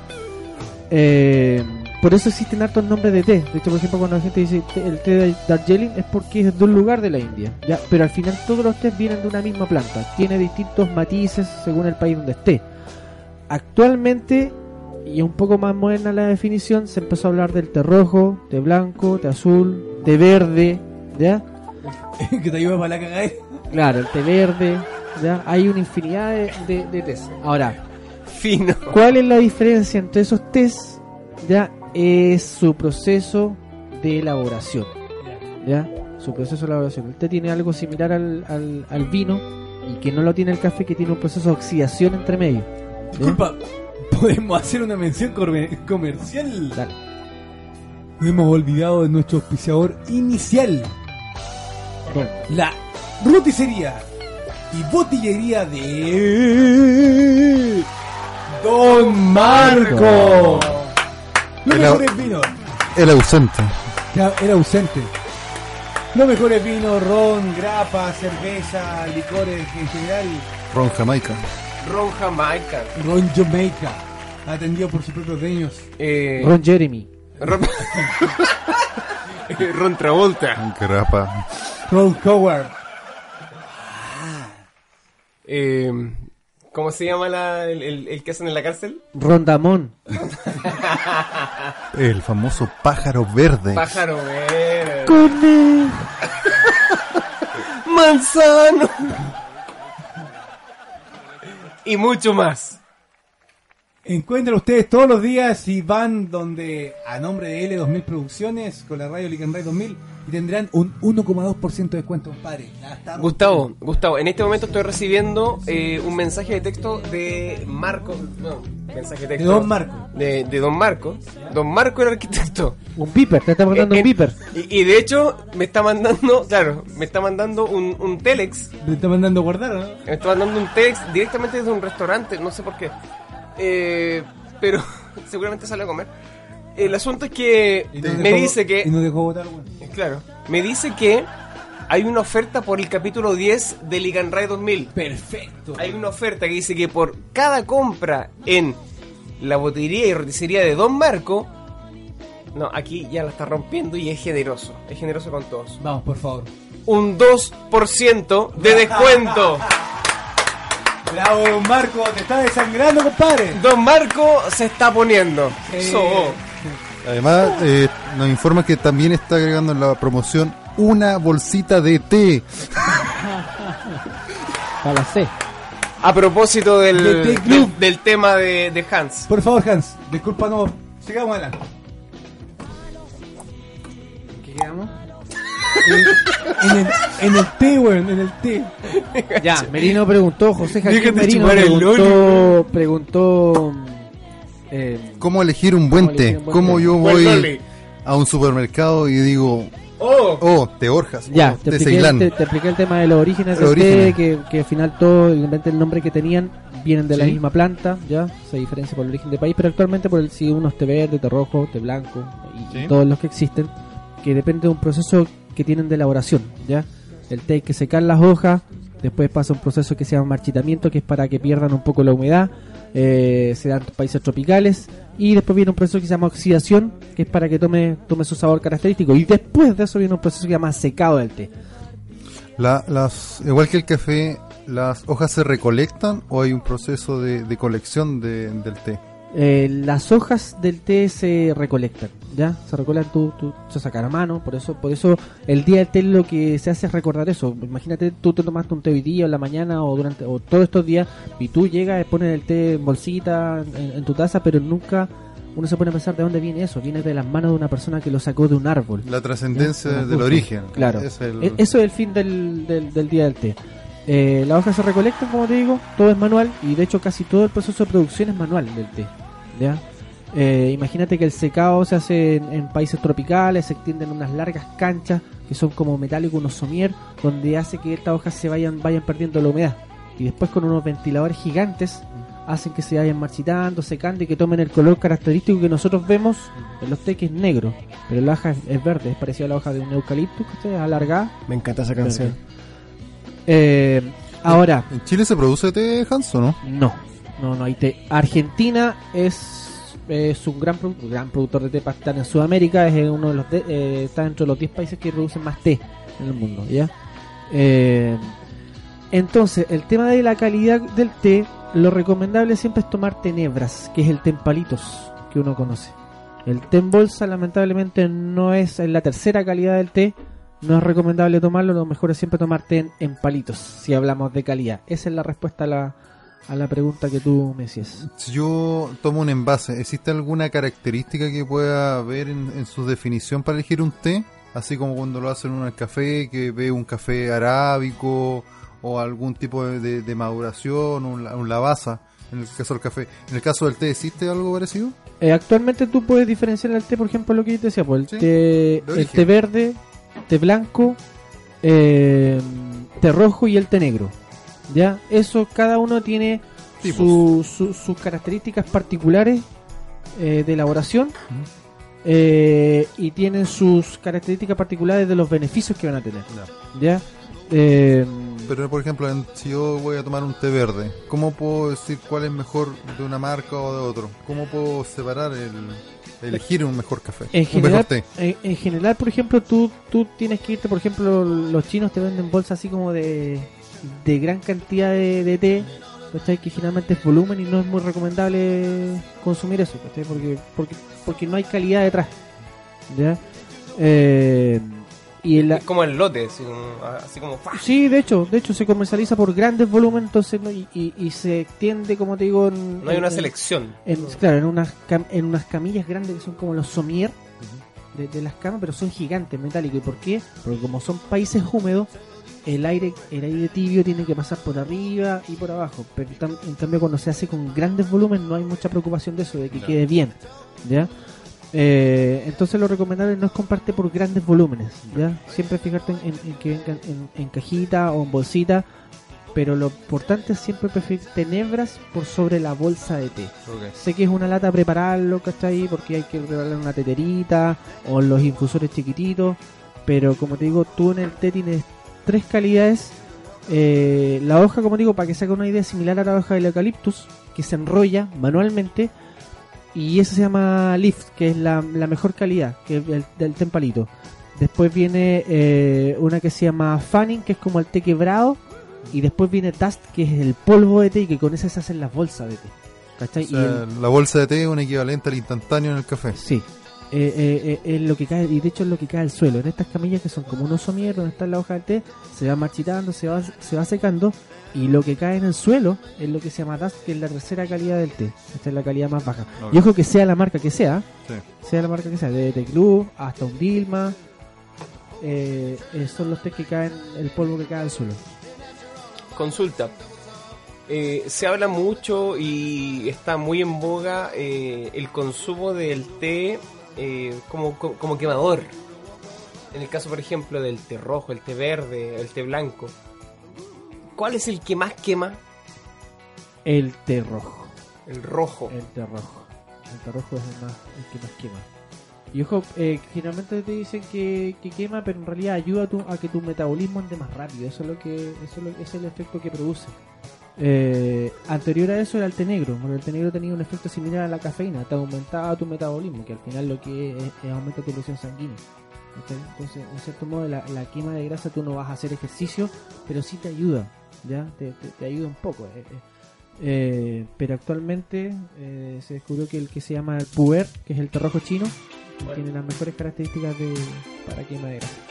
Por eso existen hartos nombres de té. De hecho, por ejemplo, cuando la gente dice el té de Darjeeling es porque es de un lugar de la India, ¿ya? Pero al final todos los tés vienen de una misma planta. Tiene distintos matices según el país donde esté. Actualmente, y un poco más moderna la definición, se empezó a hablar del té rojo, té blanco, té azul, té verde, ¿ya? Que te ayuda para la cagada. Claro, el té verde, ¿ya? Hay una infinidad de tés. Ahora, Fino. ¿cuál es la diferencia entre esos tés? Ya es su proceso de elaboración, ¿ya? Su proceso de elaboración. El té tiene algo similar al vino, y que no lo tiene el café, que tiene un proceso de oxidación entre medio. ¿Ya? Disculpa, ¿podemos hacer una mención comercial? Dale. Nos hemos olvidado de nuestro auspiciador inicial, Bueno, la roticería y botillería de Don Marco. Los Era- mejores vinos. El ausente. Ya, era ausente. Los mejores vinos, ron, grapa, cerveza, licores en general. Ron Jamaica. Ron Jamaica. Ron Jamaica, atendido por sus propios dueños. Ron Jeremy. Ron... Ron Travolta. Grapa. Ron Howard. ¿Cómo se llama el que hacen en la cárcel? Ron Damón. El famoso pájaro verde. Pájaro verde. Conejo. Manzano. Y mucho más. Encuentran ustedes todos los días y van donde a nombre de L2000 Producciones con la radio Lican Ray 2000 y tendrán un 1,2% de descuento, compadre. Ya está. Gustavo, en este momento estoy recibiendo un mensaje de texto de Marco. No, mensaje de texto. De Don Marco. De Don Marco. Don Marco, el arquitecto. Un beeper, te está mandando un beeper. Y de hecho, me está mandando un telex. ¿Le está mandando a guardar o no? Me está mandando un telex directamente desde un restaurante, no sé por qué. Pero seguramente sale a comer. El asunto es que Y nos me dejó- dice que... Y nos dejó votar, weón. Claro, me dice que hay una oferta por el capítulo 10 de Lican Ray 2000. Perfecto. Hay una oferta que dice que por cada compra en la botillería y roticería de Don Marco... No, aquí ya la está rompiendo y es generoso con todos. Vamos, por favor. Un 2% de descuento. Bravo, Don Marco, te está desangrando, compadre. Don Marco se está poniendo. So, Además, nos informa que también está agregando en la promoción una bolsita de té. Para la C. a propósito De Take Club. del tema de Hans. Por favor, Hans, discúlpanos. Sigamos adelante. ¿Qué quedamos? En el té, weón, en el té. Ya, Merino preguntó, José Jaquín Déjate Merino chupar el preguntó ¿Cómo elegir un buen ¿Cómo té? elegir un buen ¿Cómo té? yo Buen voy loli. a un supermercado y digo, ¡Oh! Te Orjas. Ya, o te té expliqué, Ceilán. te expliqué el tema de los orígenes Los del té, orígenes. que al final todo, el nombre que tenían, vienen de la Sí. misma planta, ya, se diferencia por el origen del país, pero actualmente por el sí unos té verde, té rojo, té blanco y Sí. todos los que existen, que depende de un proceso que tienen de elaboración, ya. El té hay que secar las hojas, después pasa un proceso que se llama marchitamiento, que es para que pierdan un poco la humedad, se dan en países tropicales, y después viene un proceso que se llama oxidación, que es para que tome su sabor característico, y después de eso viene un proceso que se llama secado del té. Igual que el café, ¿las hojas se recolectan o hay un proceso de colección del té? Las hojas del té se recolectan, ¿ya? Se recolectan, se sacan a mano, por eso el día del té lo que se hace es recordar eso. Imagínate, tú te tomaste un té hoy día, en la mañana o todos estos días, y tú llegas y pones el té en bolsita, en tu taza, pero nunca uno se pone a pensar de dónde viene eso. Viene de las manos de una persona que lo sacó de un árbol. La trascendencia ¿Ya? del origen. Claro, Es el- eso es el fin del día del té. Las hojas se recolectan, como te digo, todo es manual, y de hecho casi todo el proceso de producción es manual del té, ¿ya? Imagínate que el secado se hace en países tropicales, se extienden unas largas canchas que son como metálicos, unos somier, donde hace que estas hojas se vayan perdiendo la humedad, y después con unos ventiladores gigantes hacen que se vayan marchitando, secando y que tomen el color característico que nosotros vemos en los té, que es negro, pero la hoja es verde, es parecida a la hoja de un eucalipto, que está alargada. Me encanta esa canción. Ahora, ¿En Chile se produce té, Hans, o no? no hay té. Argentina es un gran productor de té para estar en Sudamérica, es uno de los está dentro de los 10 países que producen más té en el mundo, ¿ya? Entonces, el tema de la calidad del té, lo recomendable siempre es tomar tenebras, que es el té en palitos que uno conoce. El té en bolsa, lamentablemente, no es la tercera calidad del té. No es recomendable tomarlo, lo mejor es siempre tomar té en palitos, si hablamos de calidad. Esa es la respuesta a la pregunta que tú me decías. Si yo tomo un envase, ¿existe alguna característica que pueda ver en su definición para elegir un té? Así como cuando lo hacen en un café, que ve un café arábico o algún tipo de maduración, un lavaza, en el caso del café. En el caso del té, ¿existe algo parecido? Actualmente tú puedes diferenciar el té, por ejemplo, lo que yo te decía, pues, Sí, el origen. té verde, té blanco, té rojo y el té negro. ¿Ya? Eso, cada uno tiene sus características particulares de elaboración, y tienen sus características particulares de los beneficios que van a tener. ¿Ya? Pero, por ejemplo, si yo voy a tomar un té verde, ¿cómo puedo decir cuál es mejor de una marca o de otro? ¿Cómo puedo separar elegir un mejor café? En un general, mejor té. en general, por ejemplo, tú tienes que irte, por ejemplo, los chinos te venden bolsas así como de gran cantidad de té, ¿cachai? Que finalmente es volumen y no es muy recomendable consumir eso, ¿cachai? Porque no hay calidad detrás, ¿ya? Es como el lote, así como ¡fua! Sí, de hecho se comercializa por grandes volúmenes, entonces y se extiende, como te digo, No hay una selección. claro, en unas camillas grandes que son como los somier de las camas, pero son gigantes, metálicos. ¿Y por qué? Porque como son países húmedos, el aire tibio tiene que pasar por arriba y por abajo, pero en cambio cuando se hace con grandes volúmenes no hay mucha preocupación de eso, de que quede bien, ¿ya? Entonces lo recomendable no es comprarte por grandes volúmenes, ¿ya? Siempre fijarte en que vengan en cajita o en bolsita, pero lo importante es siempre preferir tenebras por sobre la bolsa de té. Sé que es una lata prepararlo, ¿cachai? Porque hay que preparar una teterita o los infusores chiquititos, pero como te digo, tú en el té tienes 3 calidades. La hoja, como digo, para que se haga una idea, similar a la hoja del eucaliptus, que se enrolla manualmente, y esa se llama Lift, que es la mejor calidad, que es del té en palito. Después viene una que se llama Fanning, que es como el té quebrado, y después viene Dust, que es el polvo de té, y que con esa se hacen las bolsas de té, ¿cachai? O sea, la bolsa de té es un equivalente al instantáneo en el café. Sí, es lo que cae, y de hecho es lo que cae al suelo. En estas camillas que son como unos somier donde está la hoja de té, se va marchitando, se va secando, y lo que cae en el suelo es lo que se llama dust, que es la tercera calidad del té. Esta es la calidad más baja. Ok. Y ojo que sea la marca que sea, Sí. sea la marca que sea, de Té Club hasta un Dilma, son los té que caen, el polvo que cae al suelo. Consulta. Se habla mucho y está muy en boga el consumo del té como quemador. En el caso, por ejemplo, del té rojo, el té verde, el té blanco, ¿cuál es el que más quema? El té rojo. El rojo. El té rojo. El té rojo es el que más quema. Y ojo, generalmente te dicen que quema, pero en realidad ayuda a que tu metabolismo ande más rápido. Eso es el efecto que produce. Anterior a eso era el té negro, porque el té negro tenía un efecto similar a la cafeína, te aumentaba tu metabolismo, que al final lo que es aumenta tu presión sanguínea. ¿Okay? Entonces, en cierto modo, la quema de grasa, tú no vas a hacer ejercicio, pero sí te ayuda, ¿ya? Te ayuda un poco. Pero actualmente se descubrió que el que se llama el puer, que es el té rojo chino, tiene las mejores características para quema de grasa.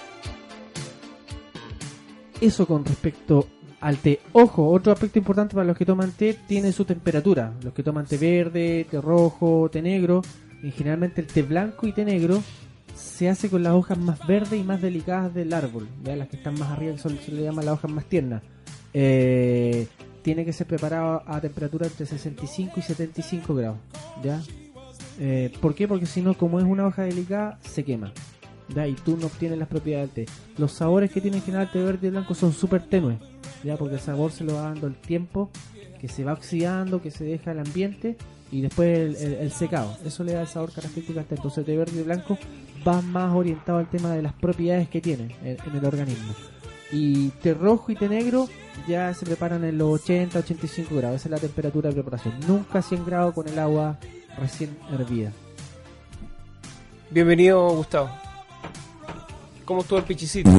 Eso con respecto al té. Ojo, otro aspecto importante para los que toman té, tiene su temperatura. Los que toman té verde, té rojo, té negro, y generalmente el té blanco y té negro se hace con las hojas más verdes y más delicadas del árbol, ¿ya? Las que están más arriba, se le llaman las hojas más tiernas. Tiene que ser preparado a temperatura entre 65 y 75 grados, ¿ya? ¿Por qué? Porque si no, como es una hoja delicada, se quema, ¿ya? Y tú no obtienes las propiedades del té. Los sabores que tiene en general el té verde y blanco son súper tenues, ¿ya? Porque el sabor se lo va dando el tiempo, que se va oxidando, que se deja el ambiente, y después el secado. Eso le da el sabor característico al té. Entonces el té verde y blanco va más orientado al tema de las propiedades que tiene en el organismo. Y té rojo y té negro ya se preparan en los 80-85 grados. Esa es la temperatura de preparación. Nunca 100 grados con el agua recién hervida. Bienvenido, Gustavo. ¿Cómo estuvo el pichicito?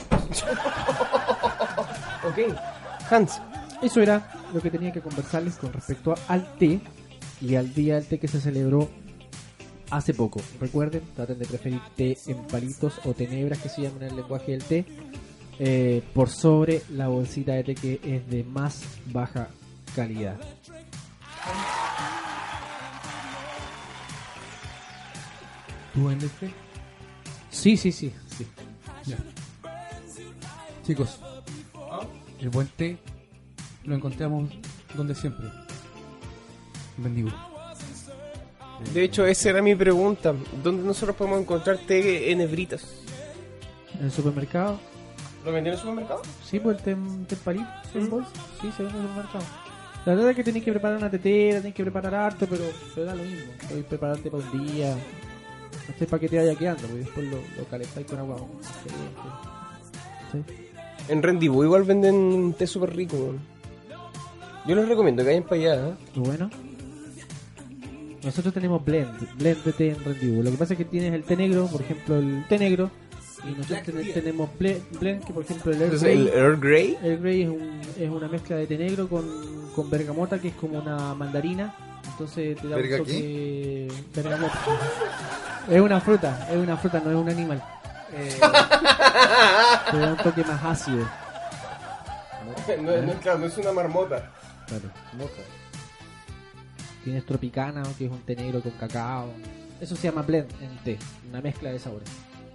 Ok, Hans. Eso era lo que tenía que conversarles con respecto al té y al día del té que se celebró hace poco. Recuerden, traten de preferir té en palitos o tenebras, que se llaman en el lenguaje del té, por sobre la bolsita de té que es de más baja calidad. ¿Tú vendes té? Sí. Ya. Chicos, el buen té lo encontramos donde siempre. En Bendigo. De hecho, esa era mi pregunta. ¿Dónde nosotros podemos encontrar té en hebritas? ¿En el supermercado? ¿Lo venden en el supermercado? Sí, pues el té en palito, ¿sí? En bolsa. Sí, se vende en el supermercado. La verdad es que tenéis que preparar una tetera, tenéis que preparar harto, pero da lo mismo. Podéis prepararte para un día. No sé para que te vaya quedando, porque después lo calentáis con agua caliente. ¿Sí? En Rendibu igual venden té súper rico, weón. Yo les recomiendo que vayan para allá, ¿eh? Bueno, nosotros tenemos blend de té en Rendibu. Lo que pasa es que tienes el té negro, por ejemplo, el té negro, y nosotros tenemos blend, que por ejemplo el Earl Grey. ¿El Earl Grey? El Grey es una mezcla de té negro con bergamota, que es como una mandarina. Entonces te da un toque... Bergamota. Es una fruta, no es un animal. Te da un toque más ácido. No es una marmota. Claro, moca. Tienes Tropicana, que es un té negro con cacao. Eso se llama blend en té, una mezcla de sabores.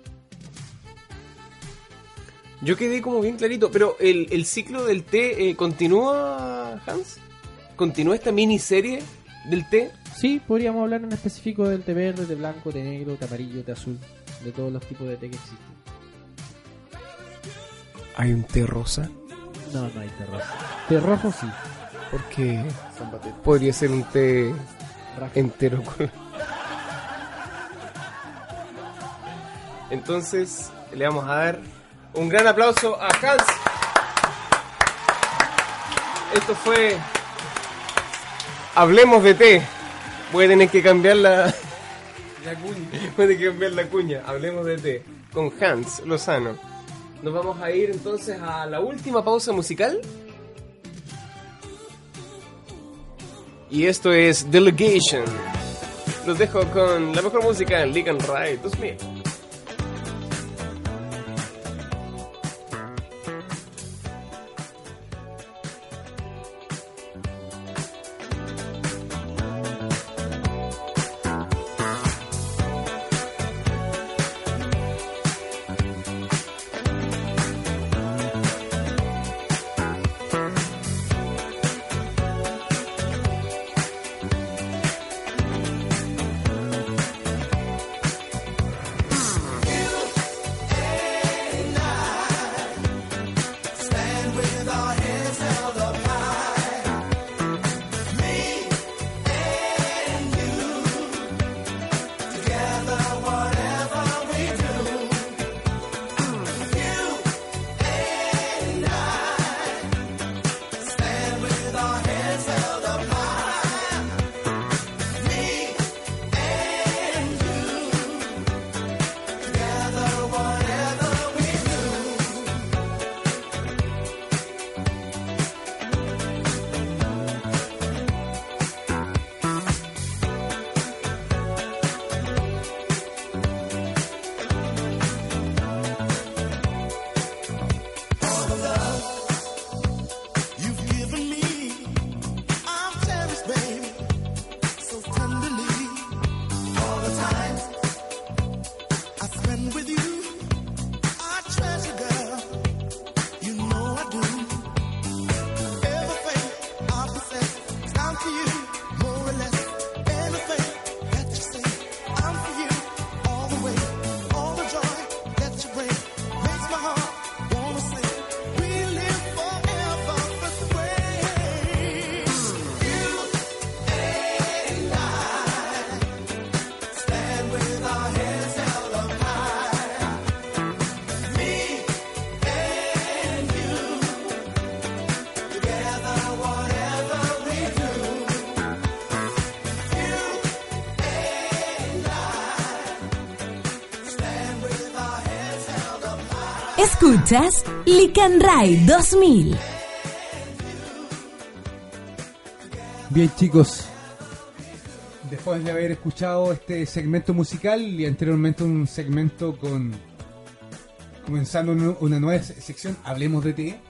Yo quedé como bien clarito, pero el ciclo del té continúa, Hans. ¿Continúa esta miniserie del té? Sí, podríamos hablar en específico del té verde, té blanco, té negro, té amarillo, té azul, de todos los tipos de té que existen. ¿Hay un té rosa? No hay té rosa. Té rojo sí. Porque podría ser un té entero. Entonces le vamos a dar un gran aplauso a Hans. Esto fue Hablemos de té. Voy a tener que cambiar la cuña. Voy a tener que cambiar la cuña. Hablemos de té con Hans Lozano. Nos vamos a ir entonces a la última pausa musical. Y esto es Delegation. Los dejo con la mejor música en Lick and Ride 2000. for you, more or less. Anything that you say, I'm for you, all the way. All the joy that you bring makes my heart wanna sing. We live forever this way. You and I stand with our heads held up high. Me and you, together whatever we do. You and I stand with our heads held up high. Escuchas Lican Ray 2000. Bien, chicos, después de haber escuchado este segmento musical y anteriormente un segmento comenzando una nueva sección, Hablemos de Té,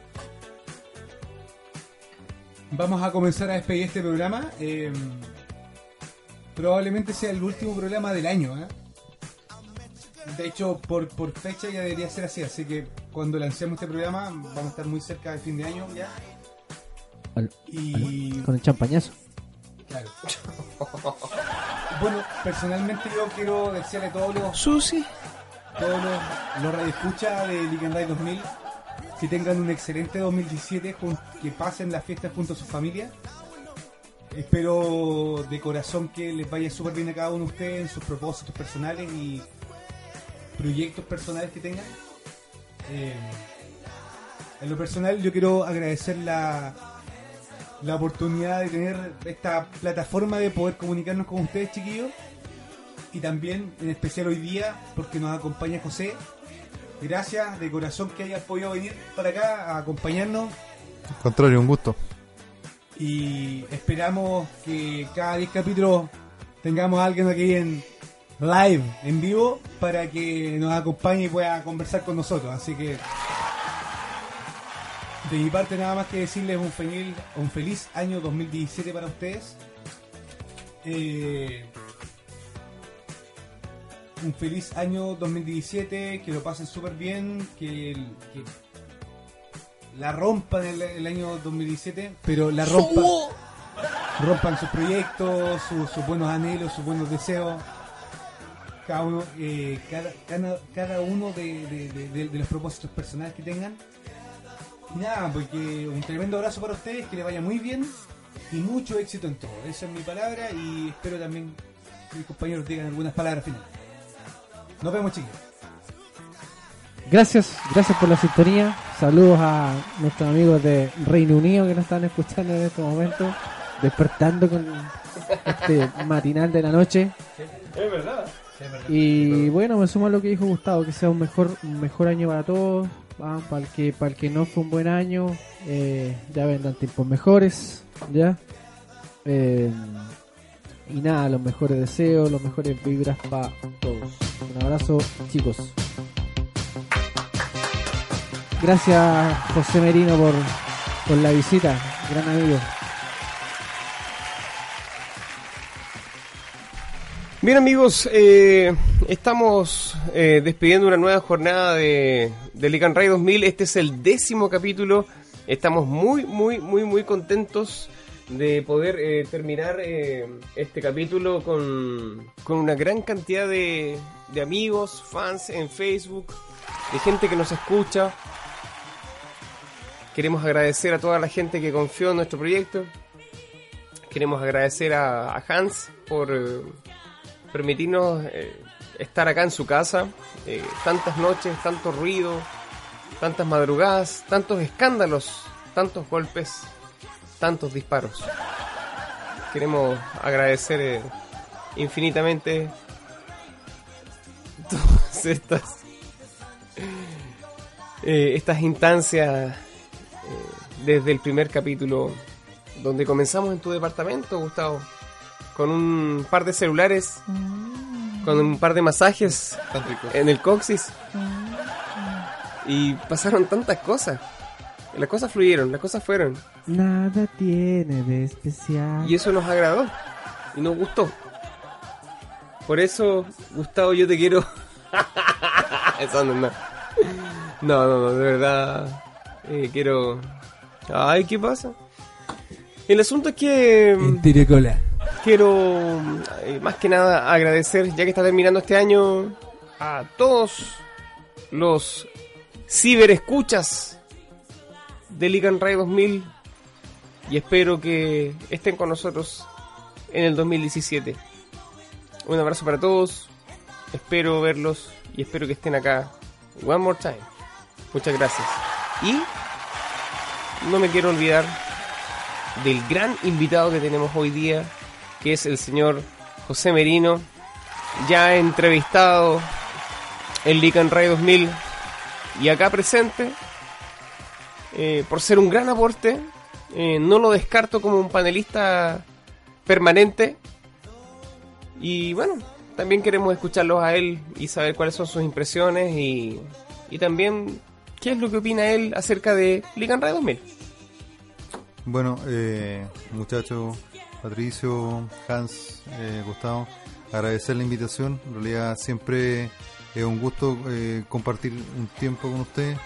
vamos a comenzar a despedir este programa. Probablemente sea el último programa del año, ¿eh? De hecho, por fecha ya debería ser así que cuando lancemos este programa vamos a estar muy cerca del fin de año ya. Y Con el champañazo. claro. Bueno, personalmente yo quiero desearle a todos los radioescuchas de Lican Ray 2000 que tengan un excelente 2017, que pasen las fiestas junto a su familia. Espero de corazón que les vaya súper bien a cada uno de ustedes en sus propósitos personales y proyectos personales que tengan. En lo personal yo quiero agradecer la oportunidad de tener esta plataforma de poder comunicarnos con ustedes, chiquillos, y también en especial hoy día porque nos acompaña José. Gracias de corazón que hayas podido venir para acá a acompañarnos, Al contrario, un gusto. y esperamos que cada 10 capítulos tengamos a alguien aquí en live, en vivo, para que nos acompañe y pueda conversar con nosotros. Así que de mi parte nada más que decirles un feliz año 2017 para ustedes. Un feliz año 2017, que lo pasen súper bien, que la rompan el año 2017, pero la rompan sus proyectos, sus buenos anhelos, sus buenos deseos. Cada uno de los propósitos personales que tengan. Y nada, porque un tremendo abrazo para ustedes, que les vaya muy bien y mucho éxito en todo. Esa es mi palabra, y espero también que mis compañeros digan algunas palabras finales. Nos vemos, chicos. Gracias por la sintonía. Saludos a nuestros amigos de Reino Unido que nos están escuchando en este momento, despertando con este matinal de la noche. Es verdad. Y bueno, me sumo a lo que dijo Gustavo, que sea un mejor año para todos. Para el que no fue un buen año, ya vendrán tiempos mejores, ya. Y nada, los mejores deseos, los mejores vibras para todos. Un abrazo, chicos. Gracias, José Merino, por la visita, gran amigo. Bien, amigos, estamos despidiendo una nueva jornada de Lican Ray 2000. Este es el 10º capítulo. Estamos muy contentos de poder terminar este capítulo con una gran cantidad de amigos, fans en Facebook, de gente que nos escucha. Queremos agradecer a toda la gente que confió en nuestro proyecto. Queremos agradecer a Hans por permitirnos estar acá en su casa. Tantas noches, tanto ruido, tantas madrugadas, tantos escándalos, tantos golpes, tantos disparos. Queremos agradecer infinitamente todas estas instancias desde el primer capítulo, donde comenzamos en tu departamento, Gustavo, con un par de celulares, con un par de masajes en el coxis, y pasaron tantas cosas. Las cosas fluyeron, las cosas fueron. Nada tiene de especial. Y eso nos agradó y nos gustó. Por eso, Gustavo, yo te quiero... Eso no. No, de verdad. Quiero... Ay, ¿qué pasa? El asunto es que Tiricola. quiero más que nada agradecer, ya que está terminando este año, a todos los ciberescuchas de Lican Ray 2000 y espero que estén con nosotros en el 2017. Un abrazo para todos, espero verlos y espero que estén acá one more time. Muchas gracias. Y no me quiero olvidar del gran invitado que tenemos hoy día, que es el señor José Merino, ya entrevistado en Lican Ray 2000 y acá presente, por ser un gran aporte. No lo descarto como un panelista permanente y bueno, también queremos escucharlos a él y saber cuáles son sus impresiones y también qué es lo que opina él acerca de Lican Ray 2000. Bueno, muchachos, Patricio, Hans, Gustavo, agradecer la invitación. En realidad siempre es un gusto compartir un tiempo con ustedes.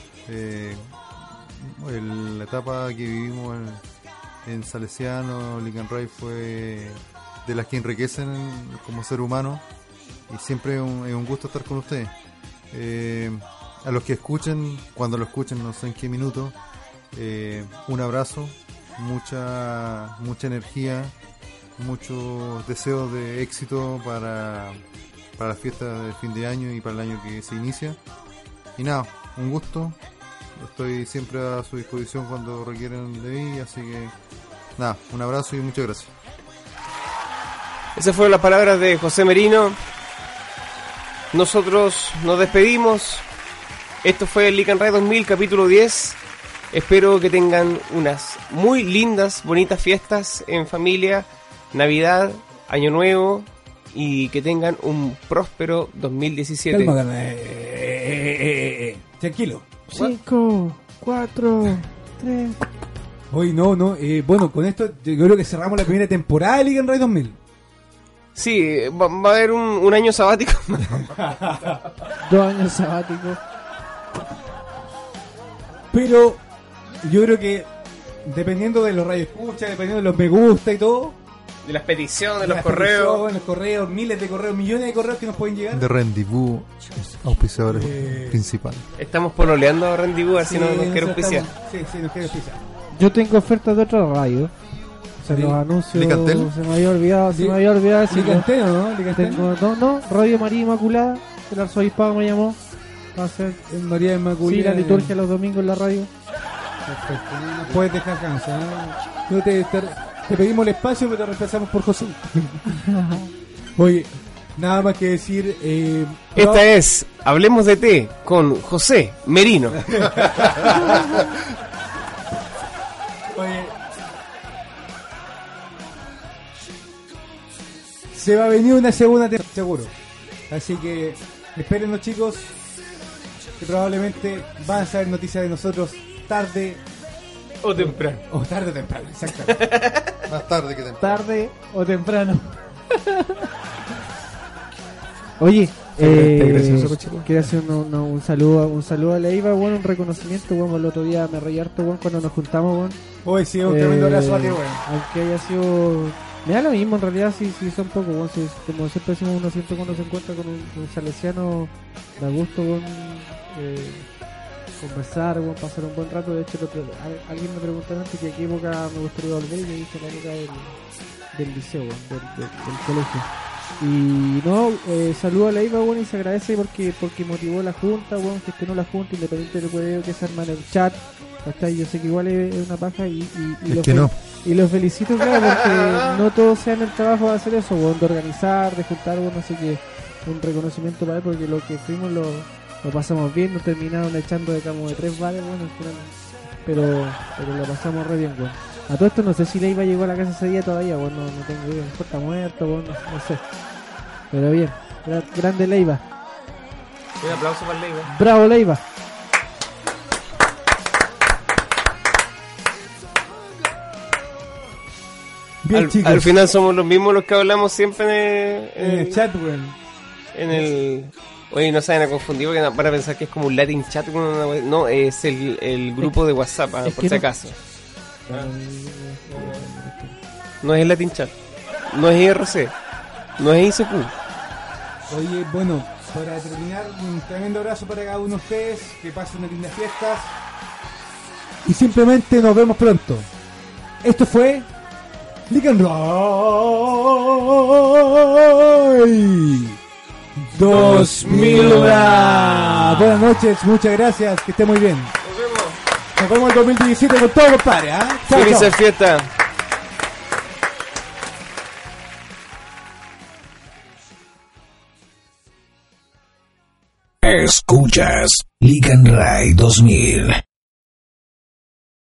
La etapa que vivimos en Salesiano, Lican Ray, fue de las que enriquecen como ser humano y siempre es un gusto estar con ustedes. A los que escuchen, cuando lo escuchen, no sé en qué minuto, un abrazo, mucha energía, muchos deseos de éxito para las fiestas del fin de año y para el año que se inicia. Y nada, un gusto. Estoy siempre a su disposición cuando requieran de mí, así que nada, un abrazo y muchas gracias. Esas fueron las palabras de José Merino. Nosotros nos despedimos. Esto fue el Lican Ray 2000, capítulo 10. Espero que tengan unas muy lindas, bonitas fiestas en familia, Navidad, Año Nuevo y que tengan un próspero 2017. Calma. Tranquilo. 5, 4, 3. Hoy no. Bueno, con esto yo creo que cerramos la primera temporada de Lican Ray 2000. Sí, va a haber un año sabático. 2 años sabáticos. Pero yo creo que dependiendo de los radioescuchas, dependiendo de los me gusta y todo, De las peticiones, de de los las correos. peticiones, los correos, miles de correos, millones de correos que nos pueden llegar. De Rendezvous, auspiciadores principales. Estamos pololeando a Randy Boo, a ver si nos quiere nosotros auspiciar. estamos- Sí, nos quiere auspiciar. Yo tengo ofertas de otra radio. Se Sí. los anuncio. ¿Licantel? Se me había olvidado decirlo. Licanteno, ¿no? Tengo, no, Radio María Inmaculada. El arzobispado me llamó. Va a hacer María Inmaculada. sí, la liturgia los domingos en la radio. Perfecto, no nos puedes dejar cansar. No te pedimos el espacio, pero te reemplazamos por José. Oye, nada más que decir. Esta es Hablemos de Té con José Merino. Oye, se va a venir una segunda temporada, seguro. Así que espérennos, chicos, que probablemente van a saber noticias de nosotros tarde O temprano. o temprano, exactamente. Más tarde que temprano. Tarde o temprano. Oye, gracioso, cochino. quiero hacer un saludo a Leiva, bueno, un reconocimiento, bueno, el otro día me reí harto, bueno, cuando nos juntamos, bueno. Hoy sí, un tremendo abrazo a ti, weón. Aunque haya sido, me da lo mismo en realidad, si son pocos, bueno, como siempre decimos, uno siempre cuando se encuentra con un salesiano, da gusto, bueno, conversar, bueno, pasar un buen rato. De hecho, alguien me preguntó antes que a qué época me gustaría volver y me dije la época del liceo, bueno, del colegio. Y no, saludo a la IVA, bueno, y se agradece porque motivó la junta, bueno, gestionó la junta, independiente del hueveo que se arma en el chat. Hasta yo sé que igual es una paja y Es que no. y los felicito, claro, porque no todos sean el trabajo de hacer eso, bueno, de organizar, de juntar, bueno, así que un reconocimiento para él porque lo que fuimos lo pasamos bien, nos terminaron echando de como de 3 bares, bueno, al final, pero lo pasamos re bien, bueno. A todo esto no sé si Leiva llegó a la casa ese día todavía, bueno, no tengo idea, está muerto, bueno, no sé. Pero bien, grande Leiva. Un aplauso para Leiva. Bravo Leiva. Bien, chicos. Al final somos los mismos los que hablamos siempre En el chat, weón. en el... Oye, no se vayan a confundir porque van a pensar que es como un Latin chat. No, es el grupo de WhatsApp, es por que si no- acaso. No es Latin Chat, no es IRC, no es ICQ. Oye, bueno, para terminar, un tremendo abrazo para cada uno de ustedes, que pasen unas lindas fiestas y simplemente nos vemos pronto. Esto fue Lick and Roy 2000. Buenas noches, muchas gracias, que esté muy bien. Nos vemos el 2017 con todo, compadre. Chao, Felices chao. fiestas. Escuchas Lick and Ray 2000.